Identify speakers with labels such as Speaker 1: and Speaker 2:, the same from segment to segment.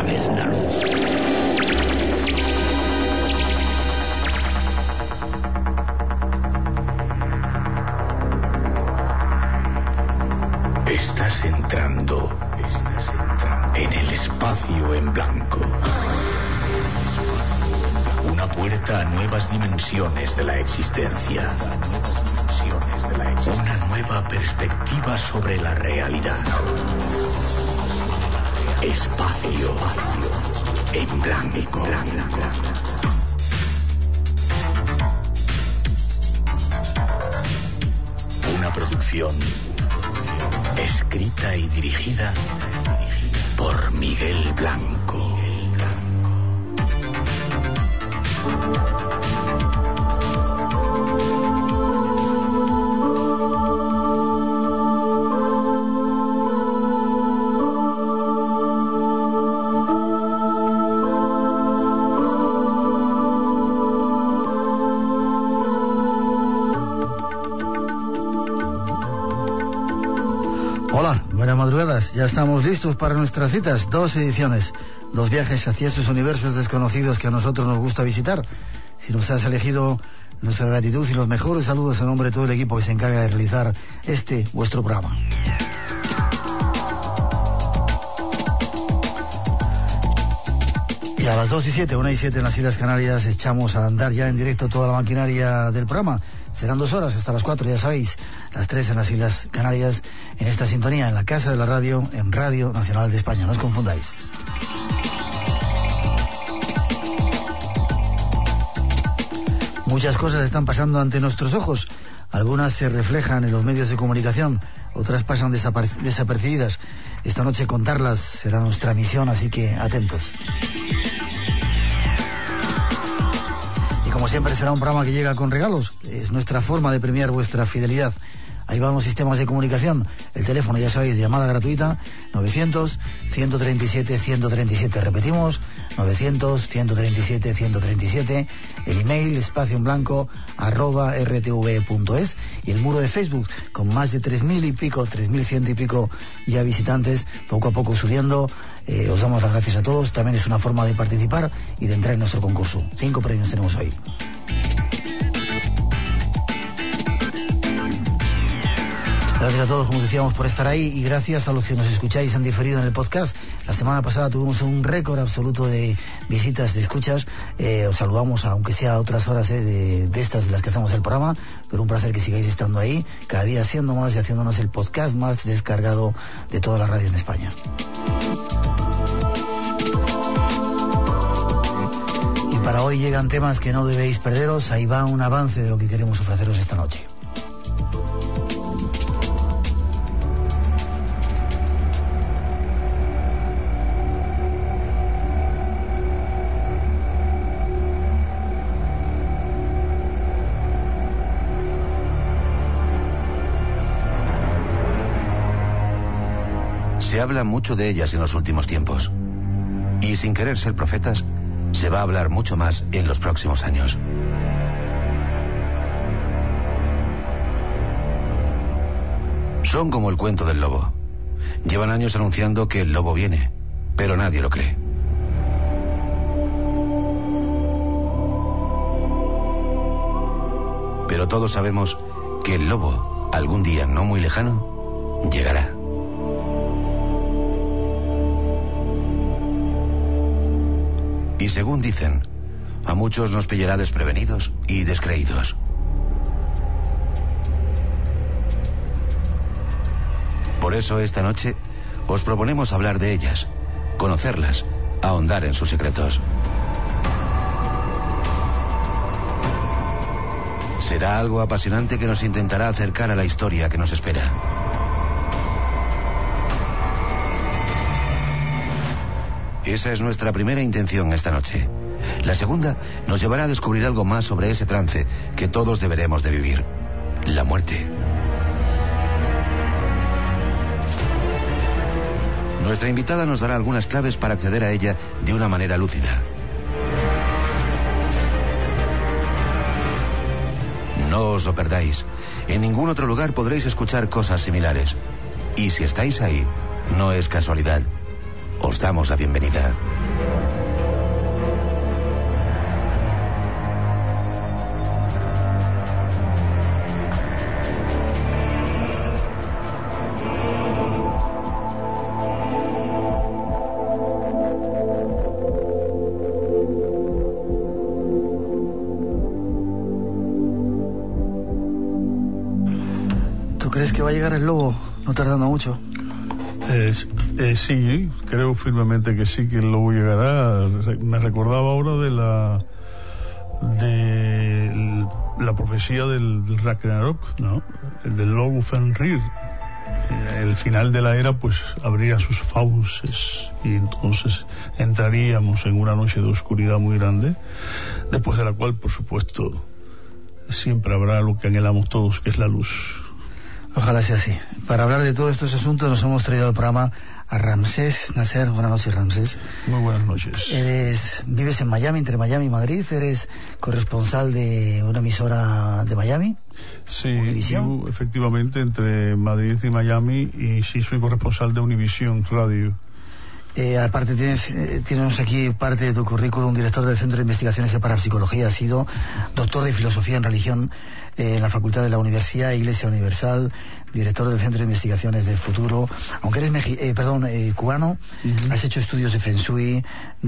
Speaker 1: vez la luz. Estás entrando en el espacio en blanco. Una puerta a nuevas dimensiones de la existencia. Una nueva perspectiva sobre la realidad. Espacio en blanco. Una producción escrita y dirigida por Miguel Blanco.
Speaker 2: Hola, buenas madrugadas. Ya estamos listos para nuestras citas. 2 ediciones, 2 viajes hacia esos universos desconocidos que a nosotros nos gusta visitar. Si nos has elegido, nuestra gratitud y los mejores saludos en nombre de todo el equipo que se encarga de realizar vuestro programa. Y a las 2:07, 1:07 en las Islas Canarias, echamos a andar ya en directo toda la maquinaria del programa. Serán 2 horas hasta las 4, ya sabéis, las 3 en las Islas Canarias, en esta sintonía, en la Casa de la Radio, en Radio Nacional de España, no os confundáis. Muchas cosas están pasando ante nuestros ojos. Algunas se reflejan en los medios de comunicación, otras pasan desapercibidas. Esta noche contarlas será nuestra misión, así que atentos. Y como siempre será un programa que llega con regalos. Es nuestra forma de premiar vuestra fidelidad. Ahí van los sistemas de comunicación. El teléfono, ya sabéis, llamada gratuita, 900-137-137. Repetimos, 900-137-137. El email, espacioenblanco@rtv.es. Y el muro de Facebook, con más de 3.000 y pico, 3.100 y pico ya visitantes, poco a poco subiendo. Os damos las gracias a todos. También es una forma de participar y de entrar en nuestro concurso. 5 premios tenemos hoy. Gracias a todos, como decíamos, por estar ahí, y gracias a los que nos escucháis en diferido en el podcast. La semana pasada tuvimos un récord absoluto de visitas, de escuchas. Os saludamos, aunque sea a otras horas de estas de las que hacemos el programa, pero un placer que sigáis estando ahí, cada día haciendo más y haciéndonos el podcast más descargado de toda la radio en España. Y para hoy llegan temas que no debéis perderos. Ahí va un avance de lo que queremos ofreceros esta noche.
Speaker 1: Se habla mucho de ellas en los últimos tiempos. Y sin querer ser profetas, se va a hablar mucho más en los próximos años. Son como el cuento del lobo. Llevan años anunciando que el lobo viene, pero nadie lo cree. Pero todos sabemos que el lobo, algún día no muy lejano, llegará. Y según dicen, a muchos nos pillará desprevenidos y descreídos. Por eso esta noche os proponemos hablar de ellas, conocerlas, ahondar en sus secretos. Será algo apasionante que nos intentará acercar a la historia que nos espera. Esa es nuestra primera intención esta noche. La segunda nos llevará a descubrir algo más sobre ese trance que todos deberemos de vivir: la muerte. Nuestra invitada nos dará algunas claves para acceder a ella de una manera lúcida. No os lo perdáis. En ningún otro lugar podréis escuchar cosas similares. Y si estáis ahí, no es casualidad. os damos la bienvenida.
Speaker 2: ¿Tú crees que va a llegar el lobo no tardando mucho?
Speaker 3: Sí, creo firmemente que sí, que el lobo llegará. Me recordaba ahora de la profecía del Ragnarok, ¿no? Del lobo Fenrir. El final de la era pues abría sus fauces y entonces entraríamos en una noche de oscuridad muy grande, después de la cual, por supuesto, siempre habrá lo que anhelamos todos, que es la luz.
Speaker 2: Ojalá sea así. Para hablar de todos estos asuntos nos hemos traído al programa a Ramsés Nasser. Buenas noches, Ramsés.
Speaker 3: Muy buenas noches.
Speaker 2: Vives en Miami, entre Miami y Madrid. Eres corresponsal de una emisora de Miami.
Speaker 3: Sí, yo efectivamente entre Madrid y Miami, y sí soy corresponsal de Univisión Radio.
Speaker 2: Aparte tienes aquí parte de tu currículum, director del Centro de Investigaciones de Parapsicología, has sido doctor de Filosofía en Religión en la Facultad de la Universidad Iglesia Universal, director del Centro de Investigaciones del Futuro, aunque eres cubano. Uh-huh. Has hecho estudios de Feng Shui,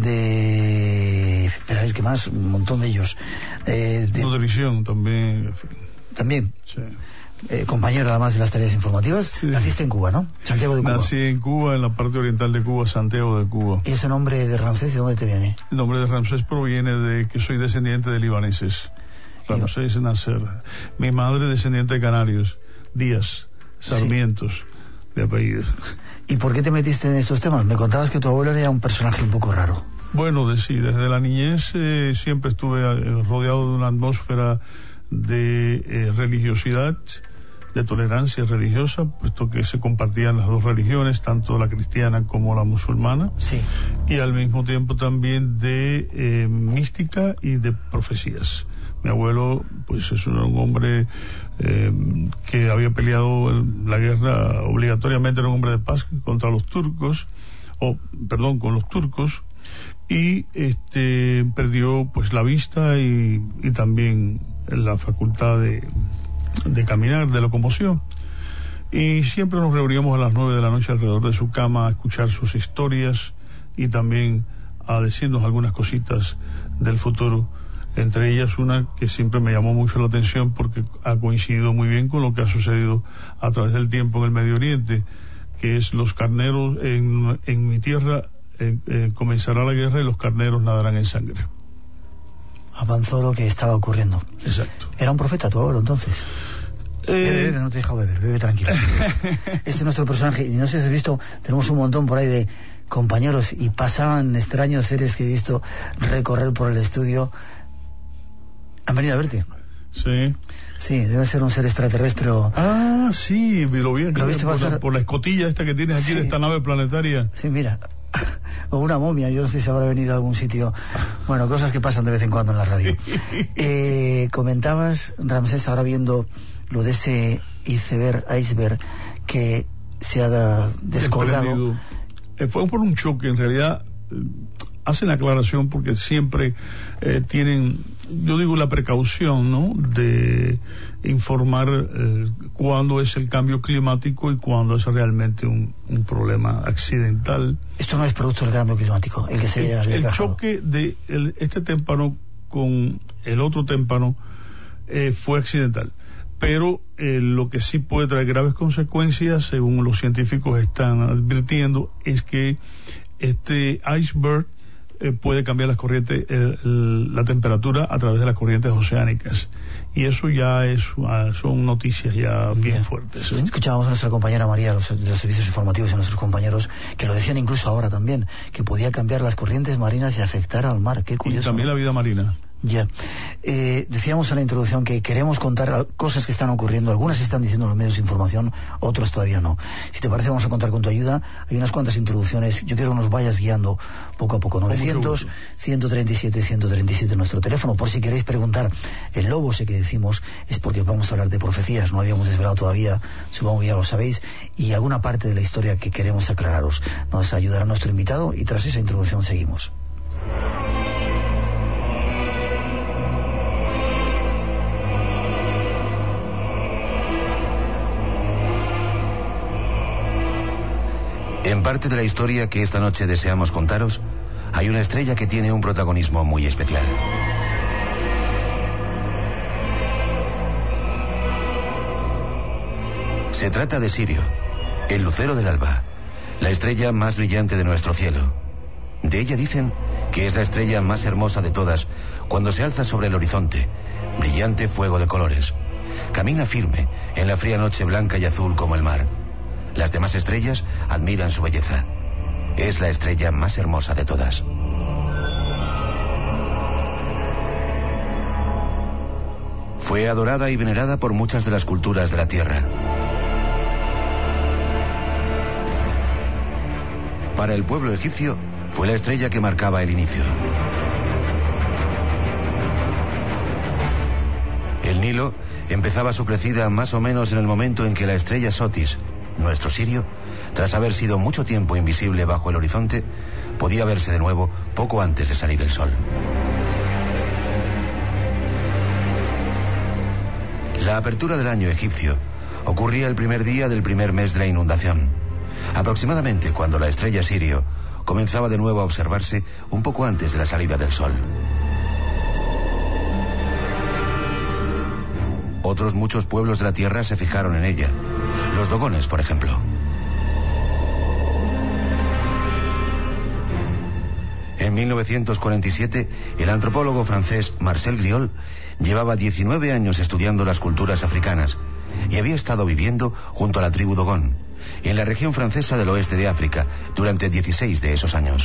Speaker 2: ¿qué más? Un montón de ellos.
Speaker 3: De visión también.
Speaker 2: ¿También?
Speaker 3: Sí.
Speaker 2: Compañero además de las tareas informativas. Sí. Naciste en Cuba, ¿no? Santiago de Cuba.
Speaker 3: Nací en Cuba, en la parte oriental de Cuba, Santiago de Cuba.
Speaker 2: ¿Y ese nombre de Ramsés de dónde te viene?
Speaker 3: El nombre de Ramsés proviene de que soy descendiente de libaneses. Ramsés Nasser. Mi madre descendiente de canarios, Díaz, Sarmientos, de apellido.
Speaker 2: ¿Y por qué te metiste en estos temas? Me contabas que tu abuelo era un personaje un poco raro.
Speaker 3: Bueno, desde la niñez siempre estuve rodeado de una atmósfera de religiosidad, de tolerancia religiosa, puesto que se compartían las dos religiones, tanto la cristiana como la musulmana,
Speaker 2: sí.
Speaker 3: Y al mismo tiempo también de mística y de profecías. Mi abuelo pues es un hombre que había peleado en la guerra, obligatoriamente era un hombre de paz contra los turcos, con los turcos, y perdió pues la vista y también la facultad de caminar, de locomoción, y siempre nos reuníamos a las 9 de la noche alrededor de su cama a escuchar sus historias y también a decirnos algunas cositas del futuro, entre ellas una que siempre me llamó mucho la atención porque ha coincidido muy bien con lo que ha sucedido a través del tiempo en el Medio Oriente, que es los carneros en mi tierra comenzará la guerra y los carneros nadarán en sangre.
Speaker 2: Avanzó lo que estaba ocurriendo.
Speaker 3: Exacto.
Speaker 2: ¿Era un profeta tu abuelo entonces? Bebe, no te he dejado beber, bebe tranquilo. Este es nuestro personaje, y no sé si has visto, tenemos un montón por ahí de compañeros y pasaban extraños seres que he visto recorrer por el estudio. ¿Han venido a verte?
Speaker 3: Sí.
Speaker 2: Sí, debe ser un ser extraterrestre o...
Speaker 3: Ah, sí, lo vi
Speaker 2: ¿Lo viste pasar?
Speaker 3: Por la escotilla esta que tienes aquí, sí, de esta nave planetaria.
Speaker 2: Sí, mira, o una momia, yo no sé si habrá venido a algún sitio. Bueno, cosas que pasan de vez en cuando en la radio. Comentabas, Ramsés, ahora viendo lo de ese iceberg que se ha descolgado.
Speaker 3: Fue por un choque, en realidad. Hacen aclaración porque siempre tienen, yo digo, la precaución, ¿no?, de informar cuándo es el cambio climático y cuándo es realmente un problema accidental.
Speaker 2: Esto no es producto del cambio climático, el que se haya desgajado.
Speaker 3: El choque de este témpano con el otro témpano fue accidental, pero lo que sí puede traer graves consecuencias, según los científicos están advirtiendo, es que este iceberg puede cambiar las corrientes, la temperatura a través de las corrientes oceánicas, y eso ya son noticias ya bien fuertes, ¿eh?
Speaker 2: Escuchábamos a nuestra compañera María de los servicios informativos y a nuestros compañeros que lo decían incluso ahora también, que podía cambiar las corrientes marinas y afectar al mar. Qué curioso.
Speaker 3: Y también, ¿no?, la vida marina.
Speaker 2: Ya. Decíamos en la introducción que queremos contar cosas que están ocurriendo. Algunas se están diciendo en los medios de información, otras todavía no. Si te parece, vamos a contar con tu ayuda. Hay unas cuantas introducciones. Yo quiero que nos vayas guiando poco a poco. 900-137-137 nuestro teléfono. Por si queréis preguntar el lobo ese que decimos, es porque vamos a hablar de profecías. No habíamos desvelado todavía, supongo que ya lo sabéis, y alguna parte de la historia que queremos aclararos. Nos ayudará nuestro invitado y tras esa introducción seguimos.
Speaker 1: En parte de la historia que esta noche deseamos contaros, hay una estrella que tiene un protagonismo muy especial. Se trata de Sirio, el lucero del alba, la estrella más brillante de nuestro cielo. De ella dicen que es la estrella más hermosa de todas cuando se alza sobre el horizonte, brillante fuego de colores. Camina firme en la fría noche blanca y azul como el mar. Las demás estrellas admiran su belleza. Es la estrella más hermosa de todas. Fue adorada y venerada por muchas de las culturas de la Tierra. Para el pueblo egipcio, fue la estrella que marcaba el inicio. El Nilo empezaba su crecida más o menos en el momento en que la estrella Sotis, nuestro Sirio, tras haber sido mucho tiempo invisible bajo el horizonte, podía verse de nuevo poco antes de salir el sol. La apertura del año egipcio ocurría el primer día del primer mes de la inundación, aproximadamente cuando la estrella Sirio comenzaba de nuevo a observarse un poco antes de la salida del sol. Otros muchos pueblos de la Tierra se fijaron en ella. Los dogones, por ejemplo. En 1947, el antropólogo francés Marcel Griol llevaba 19 años estudiando las culturas africanas y había estado viviendo junto a la tribu Dogón, en la región francesa del oeste de África, durante 16 de esos años.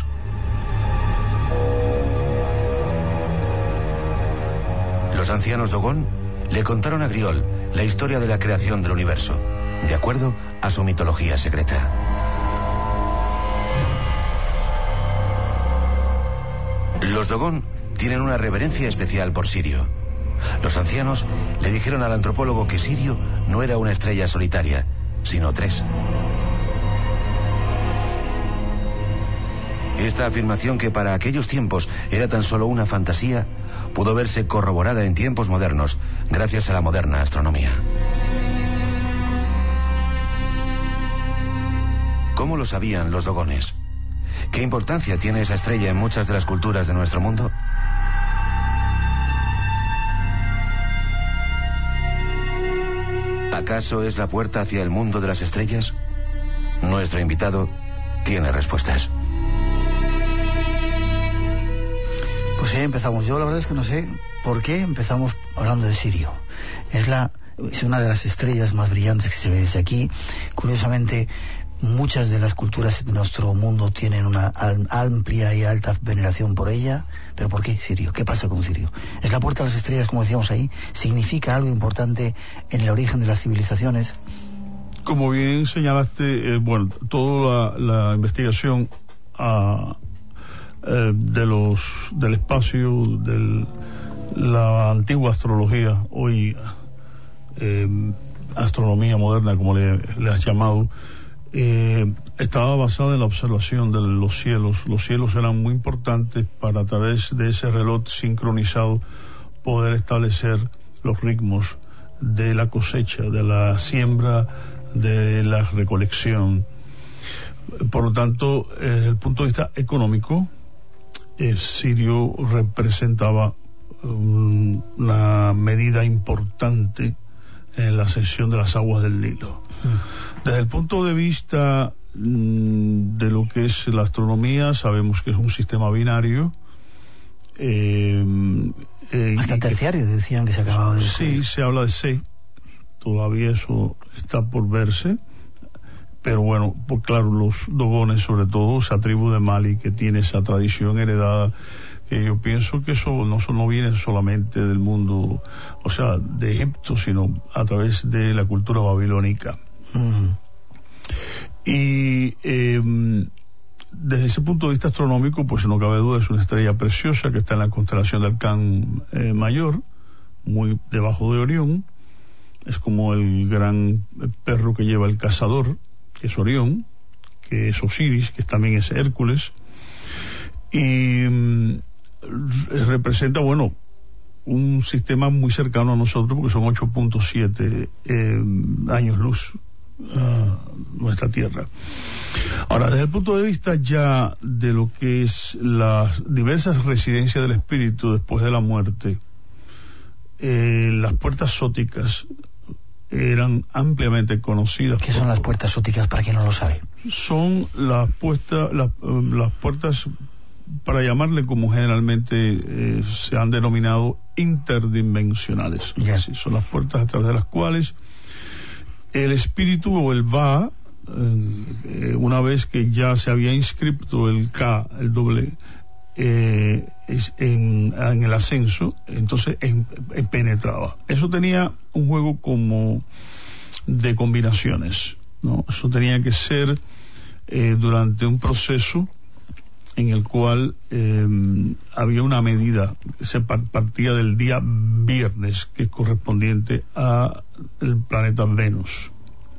Speaker 1: Los ancianos Dogón le contaron a Griol la historia de la creación del universo, de acuerdo a su mitología secreta. Los Dogón tienen una reverencia especial por Sirio. Los ancianos le dijeron al antropólogo que Sirio no era una estrella solitaria, sino 3. Esta afirmación, que para aquellos tiempos era tan solo una fantasía, pudo verse corroborada en tiempos modernos gracias a la moderna astronomía. ¿Cómo lo sabían los dogones? ¿Qué importancia tiene esa estrella en muchas de las culturas de nuestro mundo? ¿Acaso es la puerta hacia el mundo de las estrellas? Nuestro invitado tiene respuestas.
Speaker 2: Pues ya empezamos. Yo la verdad es que no sé por qué empezamos hablando de Sirio. Es una de las estrellas más brillantes que se ve desde aquí. Curiosamente, muchas de las culturas de nuestro mundo tienen una amplia y alta veneración por ella. ¿Pero por qué Sirio? ¿Qué pasa con Sirio? Es la puerta de las estrellas, como decíamos ahí. ¿Significa algo importante en el origen de las civilizaciones?
Speaker 3: Como bien señalaste, toda la investigación del espacio, de la antigua astrología, hoy astronomía moderna, como le has llamado, estaba basada en la observación de los cielos. Los cielos eran muy importantes para, a través de ese reloj sincronizado, poder establecer los ritmos de la cosecha, de la siembra, de la recolección. Por lo tanto, desde el punto de vista económico, Sirio representaba una medida importante en la ascensión de las aguas del Nilo. Desde el punto de vista de lo que es la astronomía, sabemos que es un sistema binario.
Speaker 2: Hasta terciario decían que se acababa de...
Speaker 3: Sí, se habla de C. Todavía eso está por verse. pero bueno, pues claro, los dogones, sobre todo esa tribu de Mali que tiene esa tradición heredada, que yo pienso que eso no viene solamente del mundo, o sea, de Egipto, sino a través de la cultura babilónica. Y desde ese punto de vista astronómico, pues no cabe duda, es una estrella preciosa que está en la constelación del Can Mayor, muy debajo de Orión. Es como el gran perro que lleva el cazador, que es Orión, que es Osiris, que también es Hércules, y representa, bueno, un sistema muy cercano a nosotros, porque son 8.7 años luz a nuestra Tierra. Ahora, desde el punto de vista ya de lo que es las diversas residencias del espíritu después de la muerte, las puertas sóticas eran ampliamente conocidas.
Speaker 2: ¿Qué son las puertas sóticas, para quien no lo sabe?
Speaker 3: Son las puertas, para llamarle como generalmente se han denominado, interdimensionales.
Speaker 2: Yeah.
Speaker 3: Sí, son las puertas a través de las cuales el espíritu o el Va, una vez que ya se había inscrito el K, el doble, en el ascenso, entonces penetraba. Eso tenía un juego como de combinaciones, ¿no? Eso tenía que ser durante un proceso en el cual había una medida, se partía del día viernes, que es correspondiente a el planeta Venus.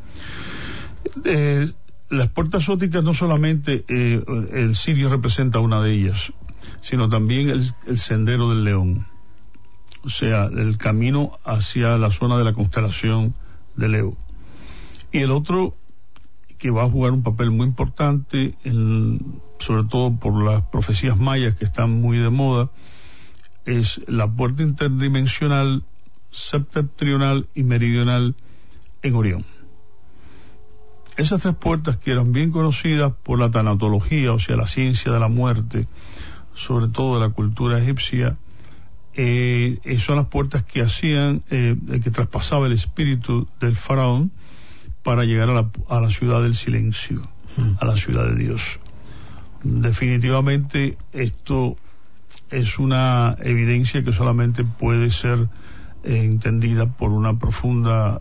Speaker 3: Las puertas sóticas, no solamente el Sirio representa una de ellas, sino también el sendero del león, o sea, el camino hacia la zona de la constelación de Leo. Y el otro, que va a jugar un papel muy importante, sobre todo por las profecías mayas que están muy de moda, es la puerta interdimensional, septentrional y meridional en Orión. Esas tres puertas, que eran bien conocidas por la tanatología, o sea, la ciencia de la muerte, sobre todo de la cultura egipcia, son las puertas que hacían, que traspasaba el espíritu del faraón para llegar a la ciudad del silencio, a la ciudad de Dios. Definitivamente esto es una evidencia que solamente puede ser entendida por una profundidad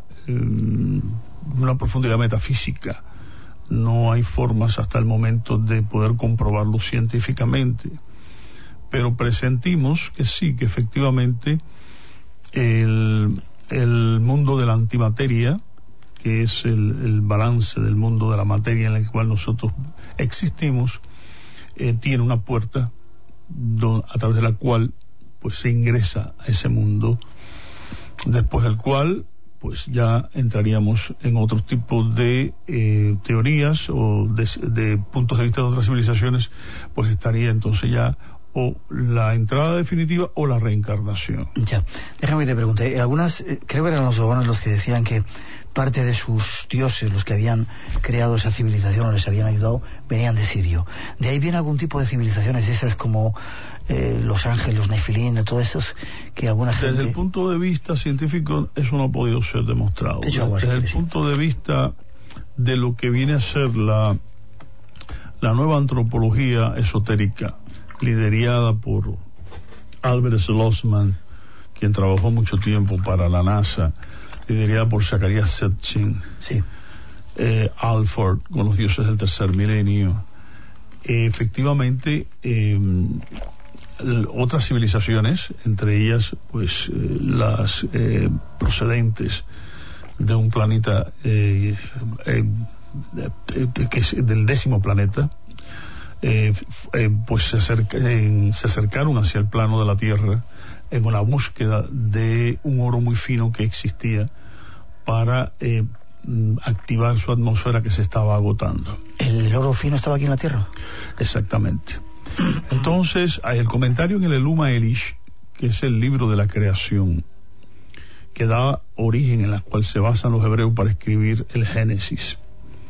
Speaker 3: metafísica. No hay formas hasta el momento de poder comprobarlo científicamente, pero presentimos que sí, que efectivamente el mundo de la antimateria, que es el balance del mundo de la materia en el cual nosotros existimos, tiene una puerta a través de la cual pues se ingresa a ese mundo, después del cual pues ya entraríamos en otro tipo de teorías o de puntos de vista de otras civilizaciones, pues estaría entonces ya o la entrada definitiva o la reencarnación.
Speaker 2: Ya, déjame que te pregunte, algunas, creo que eran los dogones los que decían que parte de sus dioses, los que habían creado esa civilización o les habían ayudado, venían de Sirio. ¿De ahí viene algún tipo de civilizaciones esas como los ángeles, los nefilín, todo eso que alguna gente...
Speaker 3: Desde el punto de vista científico eso no ha podido ser demostrado. Desde el punto de vista de lo que viene a ser la nueva antropología esotérica, liderada por Albert Schlossman, quien trabajó mucho tiempo para la NASA, liderada por Zecharia Sitchin,
Speaker 2: sí.
Speaker 3: Alford, con los dioses del tercer milenio. Efectivamente, otras civilizaciones, entre ellas pues las procedentes de un planeta que es del 10º planeta, pues se acercaron hacia el plano de la Tierra en una búsqueda de un oro muy fino que existía para activar su atmósfera que se estaba agotando.
Speaker 2: ¿El oro fino estaba aquí en la Tierra?
Speaker 3: Exactamente. Entonces hay el comentario en el Enuma Elish, que es el libro de la creación, que da origen, en la cual se basan los hebreos para escribir el Génesis.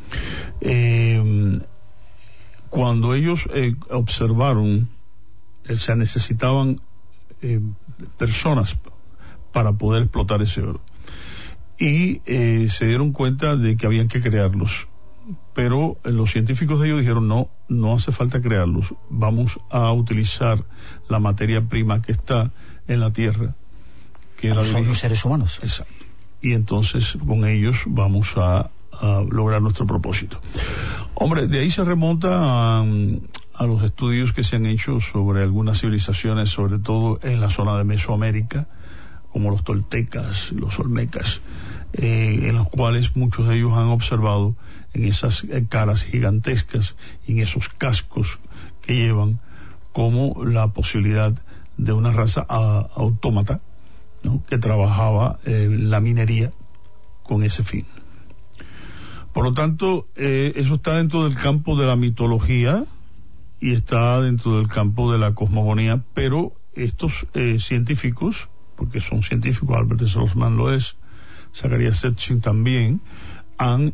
Speaker 3: Cuando ellos observaron, se necesitaban personas para poder explotar ese oro, y se dieron cuenta de que habían que crearlos pero los científicos de ellos dijeron no hace falta crearlos, vamos a utilizar la materia prima que está en la Tierra, que
Speaker 2: son los seres humanos.
Speaker 3: Exacto. Y entonces con ellos vamos a lograr nuestro propósito. Hombre, de ahí se remonta a los estudios que se han hecho sobre algunas civilizaciones, sobre todo en la zona de Mesoamérica, como los toltecas, los olmecas, en los cuales muchos de ellos han observado en esas caras gigantescas y en esos cascos que llevan como la posibilidad de una raza autómata, ¿no?, que trabajaba la minería con ese fin. Por lo tanto, eso está dentro del campo de la mitología y está dentro del campo de la cosmogonía, pero estos científicos, porque son científicos, Albert Schwarzman lo es, Zecharia Sitchin también, han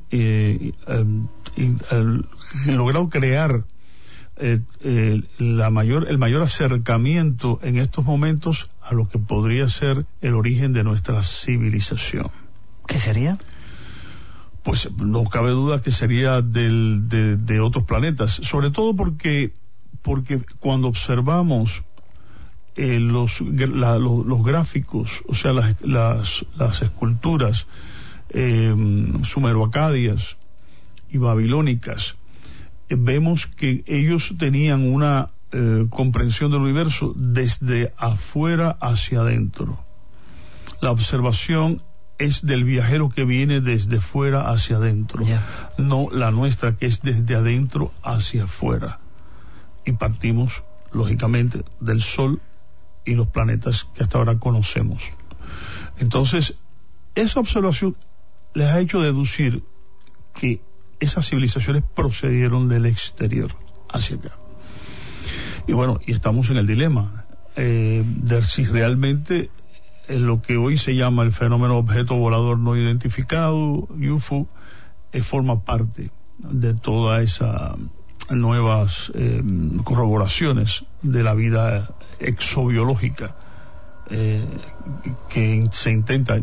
Speaker 3: logrado crear el mayor acercamiento en estos momentos a lo que podría ser el origen de nuestra civilización.
Speaker 2: ¿Qué sería?
Speaker 3: Pues no cabe duda que sería de otros planetas, sobre todo porque cuando observamos los gráficos, o sea, las esculturas sumeroacadias y babilónicas, vemos que ellos tenían una comprensión del universo desde afuera hacia adentro. La observación es del viajero que viene desde fuera hacia adentro, no la nuestra, que es desde adentro hacia afuera. Y partimos, lógicamente, del Sol y los planetas que hasta ahora conocemos. Entonces, esa observación les ha hecho deducir que esas civilizaciones procedieron del exterior hacia acá. Y bueno, y estamos en el dilema de si realmente lo que hoy se llama el fenómeno objeto volador no identificado, UFO, forma parte de todas esas nuevas corroboraciones de la vida exobiológica que se intenta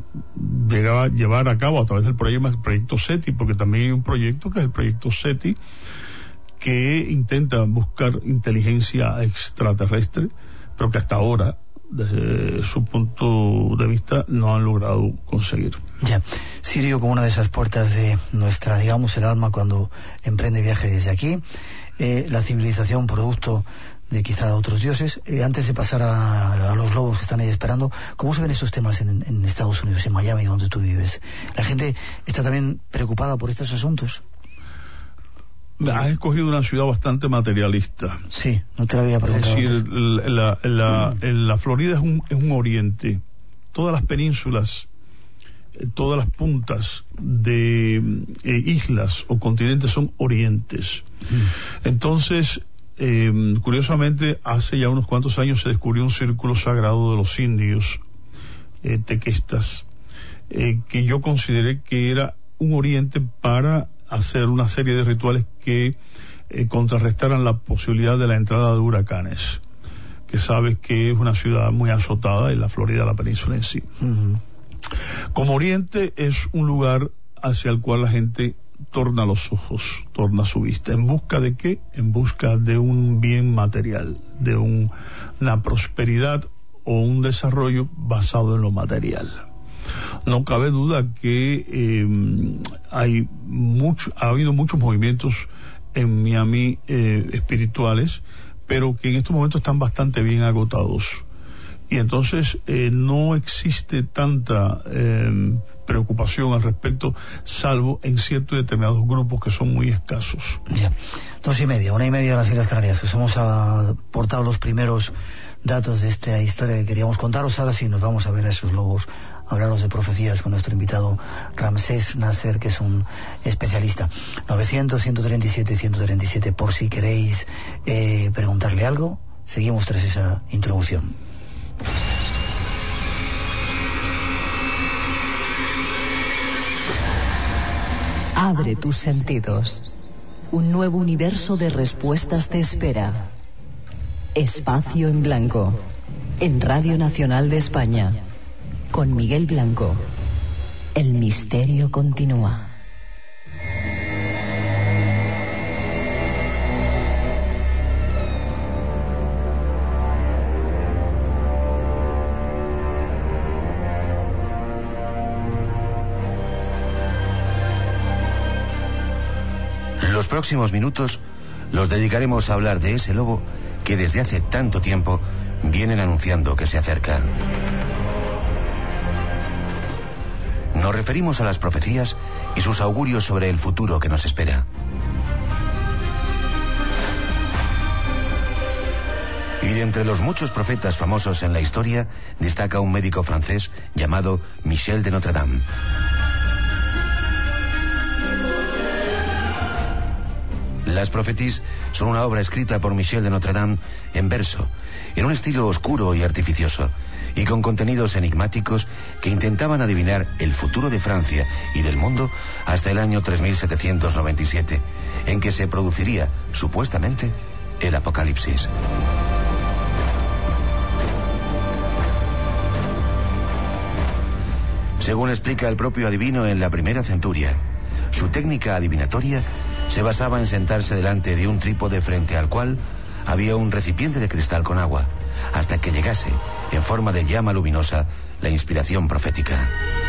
Speaker 3: llevar a cabo a través del proyecto SETI, porque también hay un proyecto que es el proyecto SETI, que intenta buscar inteligencia extraterrestre, pero que hasta ahora, desde su punto de vista, no han logrado conseguir.
Speaker 2: Ya, Sirio como una de esas puertas de nuestra, digamos, el alma cuando emprende viaje desde aquí, la civilización producto de quizá otros dioses. Antes de pasar a los lobos que están ahí esperando, ¿cómo se ven estos temas en Estados Unidos, en Miami, donde tú vives? ¿La gente está también preocupada por estos asuntos?
Speaker 3: Has escogido una ciudad bastante materialista.
Speaker 2: Sí, no te lo había preguntado.
Speaker 3: Es decir, la Florida es un oriente. Todas las penínsulas, todas las puntas de islas o continentes son orientes. Entonces, curiosamente, hace ya unos cuantos años se descubrió un círculo sagrado de los indios tequestas, que yo consideré que era un oriente para hacer una serie de rituales que contrarrestaran la posibilidad de la entrada de huracanes, que sabes que es una ciudad muy azotada en la Florida, la península en sí. Como oriente es un lugar hacia el cual la gente torna los ojos, torna su vista. ¿En busca de qué? En busca de un bien material, de una prosperidad o un desarrollo basado en lo material. No cabe duda que ha habido muchos movimientos en Miami espirituales, pero que en estos momentos están bastante bien agotados. Y entonces no existe tanta preocupación al respecto, salvo en ciertos determinados grupos que son muy escasos.
Speaker 2: Ya. 2:30, 1:30 en las Islas Canarias. Os hemos aportado los primeros datos de esta historia que queríamos contaros. Ahora sí nos vamos a ver a esos lobos, a hablaros de profecías con nuestro invitado Ramsés Nasser, que es un especialista. 900-137-137 por si queréis preguntarle algo. Seguimos tras esa introducción.
Speaker 4: Abre tus sentidos. Un nuevo universo de respuestas te espera. Espacio en Blanco, en Radio Nacional de España, con Miguel Blanco. El misterio continúa.
Speaker 1: próximos minutos los dedicaremos a hablar de ese lobo que desde hace tanto tiempo vienen anunciando que se acerca. Nos referimos a las profecías y sus augurios sobre el futuro que nos espera. Y de entre los muchos profetas famosos en la historia, destaca un médico francés llamado Michel de Notre Dame. Las Prophéties son una obra escrita por Michel de Notre Dame en verso, en un estilo oscuro y artificioso, y con contenidos enigmáticos que intentaban adivinar el futuro de Francia y del mundo hasta el año 3797, en que se produciría, supuestamente, el Apocalipsis. Según explica el propio adivino en la primera centuria, su técnica adivinatoria se basaba en sentarse delante de un trípode frente al cual había un recipiente de cristal con agua, hasta que llegase, en forma de llama luminosa, la inspiración profética.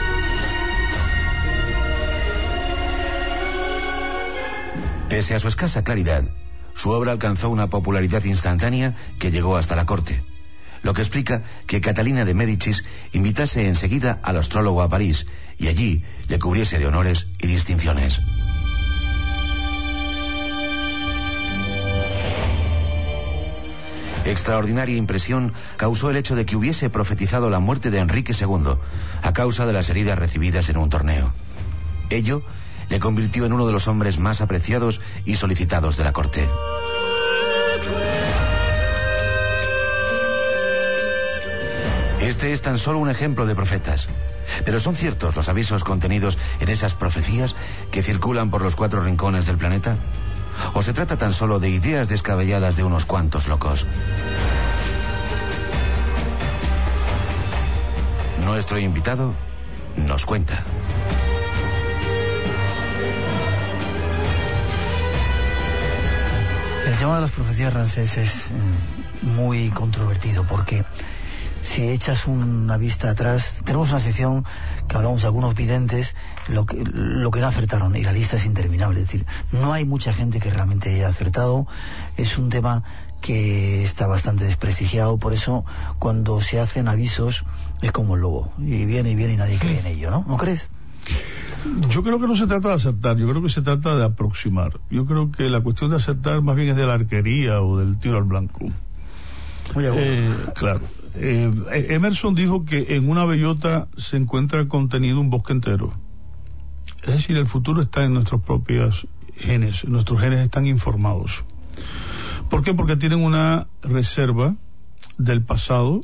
Speaker 1: Pese a su escasa claridad, su obra alcanzó una popularidad instantánea que llegó hasta la corte, lo que explica que Catalina de Médicis invitase enseguida al astrólogo a París y allí le cubriese de honores y distinciones. Extraordinaria impresión causó el hecho de que hubiese profetizado la muerte de Enrique II a causa de las heridas recibidas en un torneo. Ello le convirtió en uno de los hombres más apreciados y solicitados de la corte. Este es tan solo un ejemplo de profetas, pero son ciertos los avisos contenidos en esas profecías que circulan por los 4 rincones del planeta. ¿O se trata tan solo de ideas descabelladas de unos cuantos locos? Nuestro invitado nos cuenta.
Speaker 2: El tema de las profecías, Ramsés, es muy controvertido porque si echas una vista atrás, tenemos una sección que hablamos de algunos videntes, lo que no acertaron, y la lista es interminable. Es decir, no hay mucha gente que realmente haya acertado. Es un tema que está bastante desprestigiado, por eso cuando se hacen avisos es como el lobo, y viene y nadie cree en ello, ¿no? ¿No crees?
Speaker 3: Yo creo que no se trata de acertar, yo creo que se trata de aproximar. Yo creo que la cuestión de acertar más bien es de la arquería o del tiro al blanco. Claro. Emerson dijo que en una bellota se encuentra contenido un bosque entero. Es decir, el futuro está en nuestros propios genes. Nuestros genes están informados. ¿Por qué? Porque tienen una reserva del pasado,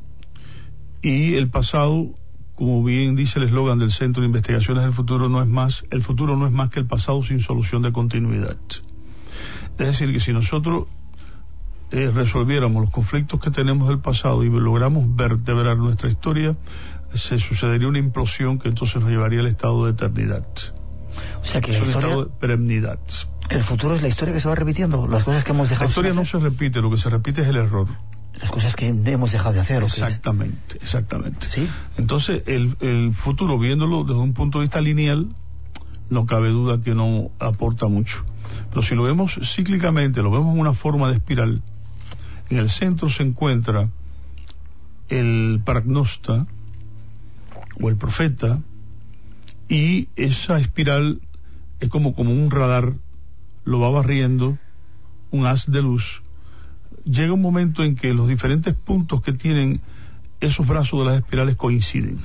Speaker 3: y el pasado, como bien dice el eslogan del Centro de Investigaciones del Futuro, el futuro no es más que el pasado sin solución de continuidad. Es decir, que si nosotros resolviéramos los conflictos que tenemos del pasado y logramos vertebrar nuestra historia, se sucedería una implosión que entonces nos llevaría al estado de eternidad.
Speaker 2: O sea que la historia,
Speaker 3: estado de perennidad.
Speaker 2: El futuro es la historia que se va repitiendo, las cosas que hemos dejado.
Speaker 3: La historia no se repite, lo que se repite es el error.
Speaker 2: Las cosas que hemos dejado de hacer.
Speaker 3: Exactamente.
Speaker 2: ¿Sí?
Speaker 3: Entonces el futuro, viéndolo desde un punto de vista lineal, no cabe duda que no aporta mucho. Pero si lo vemos cíclicamente, lo vemos en una forma de espiral, en el centro se encuentra el paragnosta o el profeta, y esa espiral es como un radar, lo va barriendo un haz de luz. Llega un momento en que los diferentes puntos que tienen esos brazos de las espirales coinciden.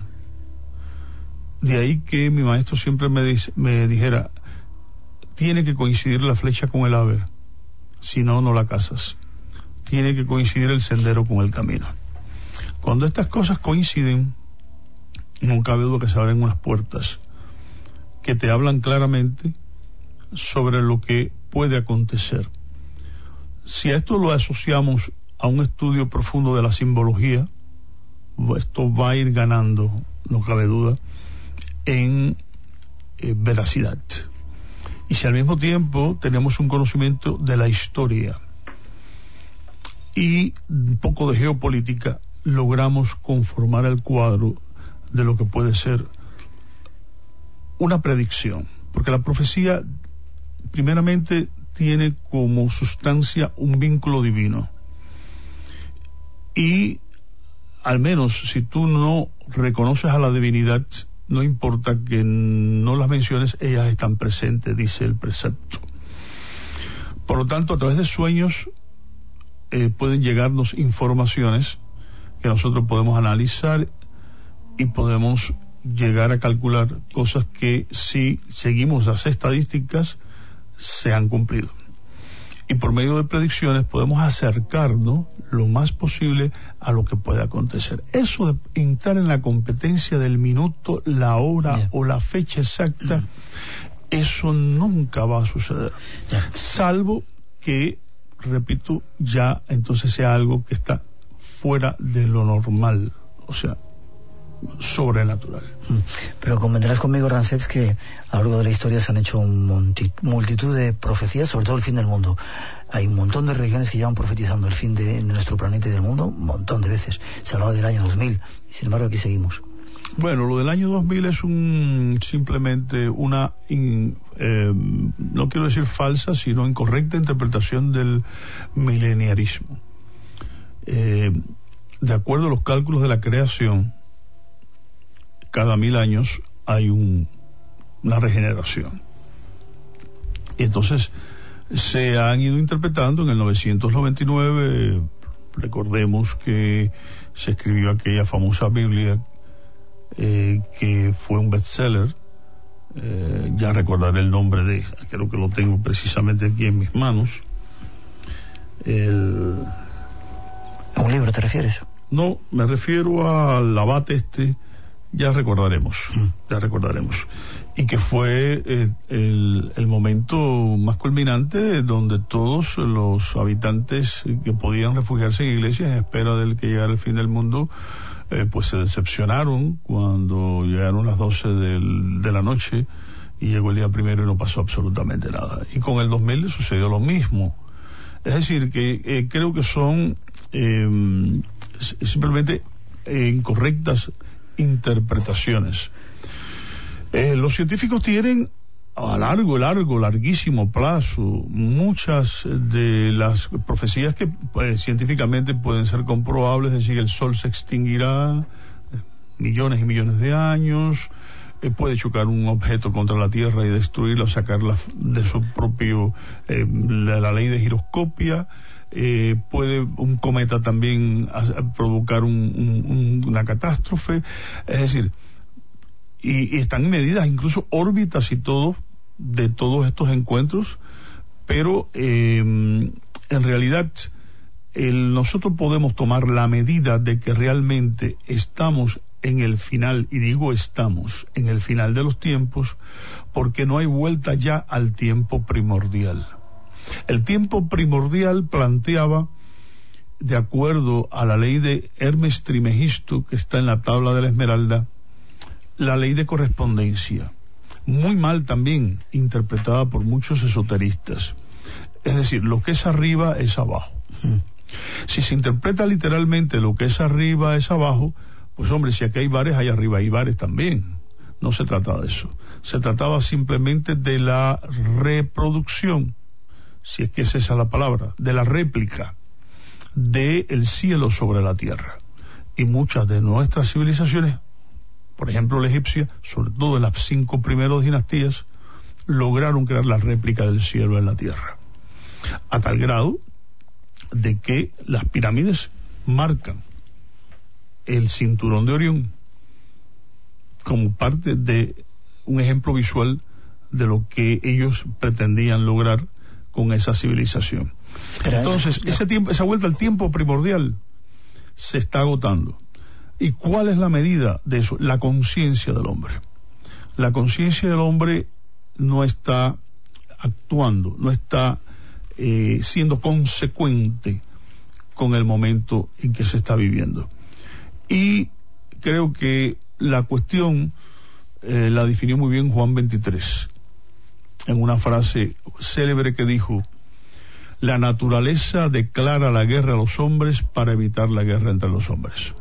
Speaker 3: De ahí que mi maestro siempre me dijera, tiene que coincidir la flecha con el ave, si no, no la cazas. Tiene que coincidir el sendero con el camino. Cuando estas cosas coinciden, no cabe duda que se abren unas puertas que te hablan claramente sobre lo que puede acontecer. Si a esto lo asociamos a un estudio profundo de la simbología, esto va a ir ganando, no cabe duda, en veracidad. Y si al mismo tiempo tenemos un conocimiento de la historia y un poco de geopolítica, logramos conformar el cuadro de lo que puede ser una predicción. Porque la profecía, primeramente, tiene como sustancia un vínculo divino. Y al menos si tú no reconoces a la divinidad, no importa que no las menciones, ellas están presentes, dice el precepto. Por lo tanto, a través de sueños pueden llegarnos informaciones que nosotros podemos analizar y podemos llegar a calcular cosas que, si seguimos las estadísticas, se han cumplido. Y por medio de predicciones podemos acercarnos lo más posible a lo que puede acontecer. Eso de entrar en la competencia del minuto, la hora o la fecha exacta, eso nunca va a suceder. Salvo que, repito, ya entonces sea algo que está fuera de lo normal, o sea, sobrenatural.
Speaker 2: Pero convendrás conmigo, Ramsés, que a lo largo de la historia se han hecho multitud de profecías, sobre todo el fin del mundo. Hay un montón de religiones que llevan profetizando el fin de nuestro planeta y del mundo un montón de veces. Se hablaba del año 2000 y sin embargo aquí seguimos.
Speaker 3: Bueno, lo del año 2000 es simplemente una, no quiero decir falsa, sino incorrecta interpretación del mileniarismo. De acuerdo a los cálculos de la creación, cada 1000 años hay una regeneración. Y entonces se han ido interpretando. En el 999, recordemos que se escribió aquella famosa Biblia, que fue un bestseller. Ya recordaré el nombre creo que lo tengo precisamente aquí en mis manos.
Speaker 2: ¿A un libro te refieres?
Speaker 3: No, me refiero al abate ya recordaremos. Y que fue el momento más culminante, donde todos los habitantes que podían refugiarse en iglesias en espera del que llegara el fin del mundo, pues se decepcionaron cuando llegaron las 12 de la noche y llegó el día primero y no pasó absolutamente nada. Y con el 2000 sucedió lo mismo. Es decir, que creo que son simplemente incorrectas interpretaciones. Los científicos tienen a larguísimo plazo muchas de las profecías que científicamente pueden ser comprobables, es decir, el sol se extinguirá millones y millones de años, puede chocar un objeto contra la Tierra y destruirla o sacarla de su propio, la ley de giroscopia. Puede un cometa también provocar una catástrofe, es decir, y están medidas incluso órbitas y todo de todos estos encuentros, pero en realidad nosotros podemos tomar la medida de que realmente estamos en el final, y digo estamos en el final de los tiempos, porque no hay vuelta ya al tiempo primordial. El tiempo primordial planteaba, de acuerdo a la ley de Hermes Trismegisto, que está en la tabla de la Esmeralda, la ley de correspondencia, muy mal también interpretada por muchos esoteristas. Es decir, lo que es arriba es abajo. Si se interpreta literalmente lo que es arriba es abajo, pues hombre, si aquí hay bares, hay arriba hay bares también. No se trataba de eso. Se trataba simplemente de la reproducción, si es que es esa la palabra, de la réplica del cielo sobre la tierra. Y muchas de nuestras civilizaciones, por ejemplo la egipcia, sobre todo en las 5 primeras dinastías, lograron crear la réplica del cielo en la tierra, a tal grado de que las pirámides marcan el cinturón de Orión como parte de un ejemplo visual de lo que ellos pretendían lograr con esa civilización. Entonces, esa vuelta al tiempo primordial se está agotando. ¿Y cuál es la medida de eso? La conciencia del hombre. La conciencia del hombre no está actuando, no está siendo consecuente con el momento en que se está viviendo. Y creo que la cuestión la definió muy bien Juan 23 en una frase célebre que dijo: la naturaleza declara la guerra a los hombres para evitar la guerra entre los hombres.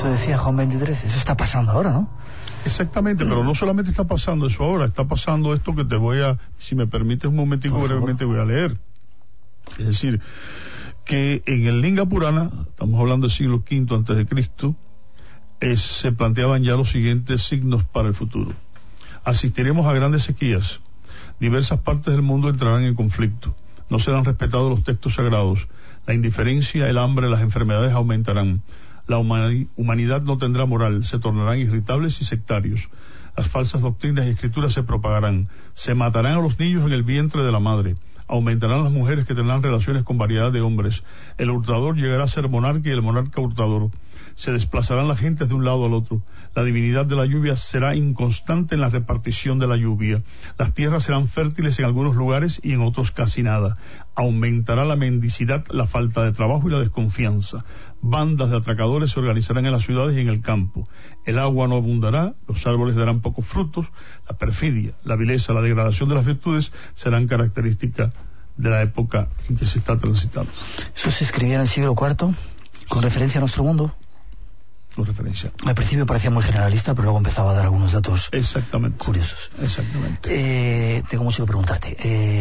Speaker 2: Eso decía Juan 23, eso está pasando ahora, ¿no?
Speaker 3: Exactamente, pero no solamente está pasando eso ahora, está pasando esto que te voy a, si me permites un momentico brevemente voy a leer. Es decir, que en el Linga Purana, estamos hablando del siglo V antes de Cristo, se planteaban ya los siguientes signos para el futuro. Asistiremos a grandes sequías, diversas partes del mundo entrarán en conflicto, no serán respetados los textos sagrados, la indiferencia, el hambre, las enfermedades aumentarán, la humanidad no tendrá moral, se tornarán irritables y sectarios, las falsas doctrinas y escrituras se propagarán, se matarán a los niños en el vientre de la madre, aumentarán las mujeres que tendrán relaciones con variedad de hombres, el hurtador llegará a ser monarca y el monarca hurtador, se desplazarán las gentes de un lado al otro, la divinidad de la lluvia será inconstante en la repartición de la lluvia, las tierras serán fértiles en algunos lugares y en otros casi nada, aumentará la mendicidad, la falta de trabajo y la desconfianza, bandas de atracadores se organizarán en las ciudades y en el campo, el agua no abundará, los árboles darán pocos frutos, la perfidia, la vileza, la degradación de las virtudes serán características de la época en que se está transitando.
Speaker 2: Eso se escribía en el siglo IV, con referencia a nuestro mundo.
Speaker 3: Con referencia.
Speaker 2: Al principio parecía muy generalista, pero luego empezaba a dar algunos datos curiosos.
Speaker 3: Exactamente.
Speaker 2: Tengo mucho que preguntarte.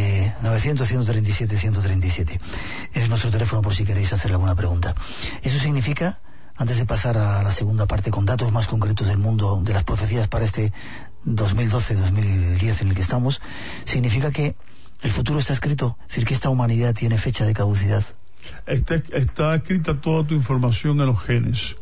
Speaker 2: 900-137-137. Es nuestro teléfono por si queréis hacerle alguna pregunta. ¿Eso significa, antes de pasar a la segunda parte con datos más concretos del mundo, de las profecías para este 2012-2010 en el que estamos, significa que el futuro está escrito? Es decir, que esta humanidad tiene fecha de caducidad.
Speaker 3: Está escrita toda tu información en los genes.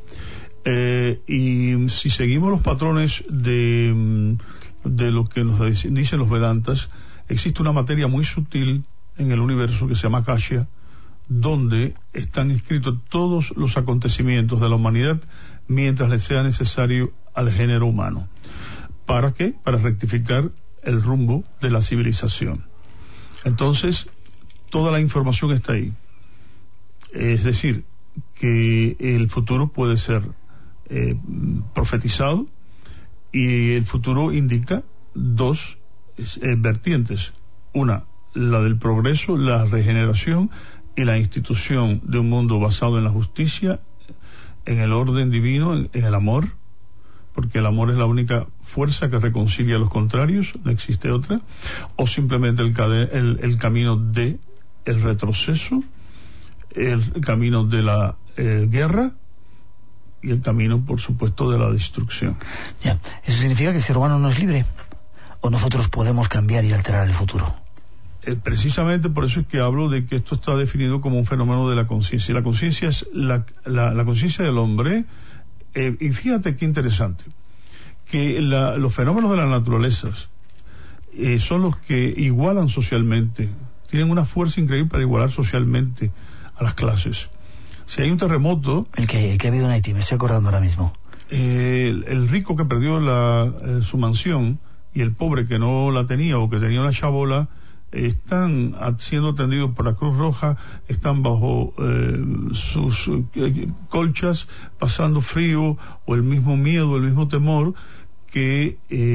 Speaker 3: Y si seguimos los patrones de lo que nos dicen los Vedantas, existe una materia muy sutil en el universo que se llama Akasha, donde están escritos todos los acontecimientos de la humanidad mientras le sea necesario al género humano. ¿Para qué? Para rectificar el rumbo de la civilización. Entonces, toda la información está ahí. Es decir, que el futuro puede ser profetizado, y el futuro indica dos vertientes: una, la del progreso, la regeneración y la institución de un mundo basado en la justicia, en el orden divino, en el amor, porque el amor es la única fuerza que reconcilia a los contrarios, no existe otra, o simplemente el camino de el retroceso, el camino de la guerra y el camino, por supuesto, de la destrucción.
Speaker 2: Ya, ¿eso significa que el ser humano no es libre? ¿O nosotros podemos cambiar y alterar el futuro?
Speaker 3: Precisamente por eso es que hablo de que esto está definido como un fenómeno de la conciencia. La conciencia es la conciencia del hombre. Y fíjate qué interesante, que los fenómenos de la naturaleza son los que igualan socialmente, tienen una fuerza increíble para igualar socialmente a las clases. Si hay un terremoto... El que
Speaker 2: ha habido en Haití, me estoy acordando ahora mismo.
Speaker 3: El rico que perdió su mansión y el pobre que no la tenía o que tenía una chabola, están siendo atendidos por la Cruz Roja, están bajo sus colchas, pasando frío o el mismo miedo, el mismo temor que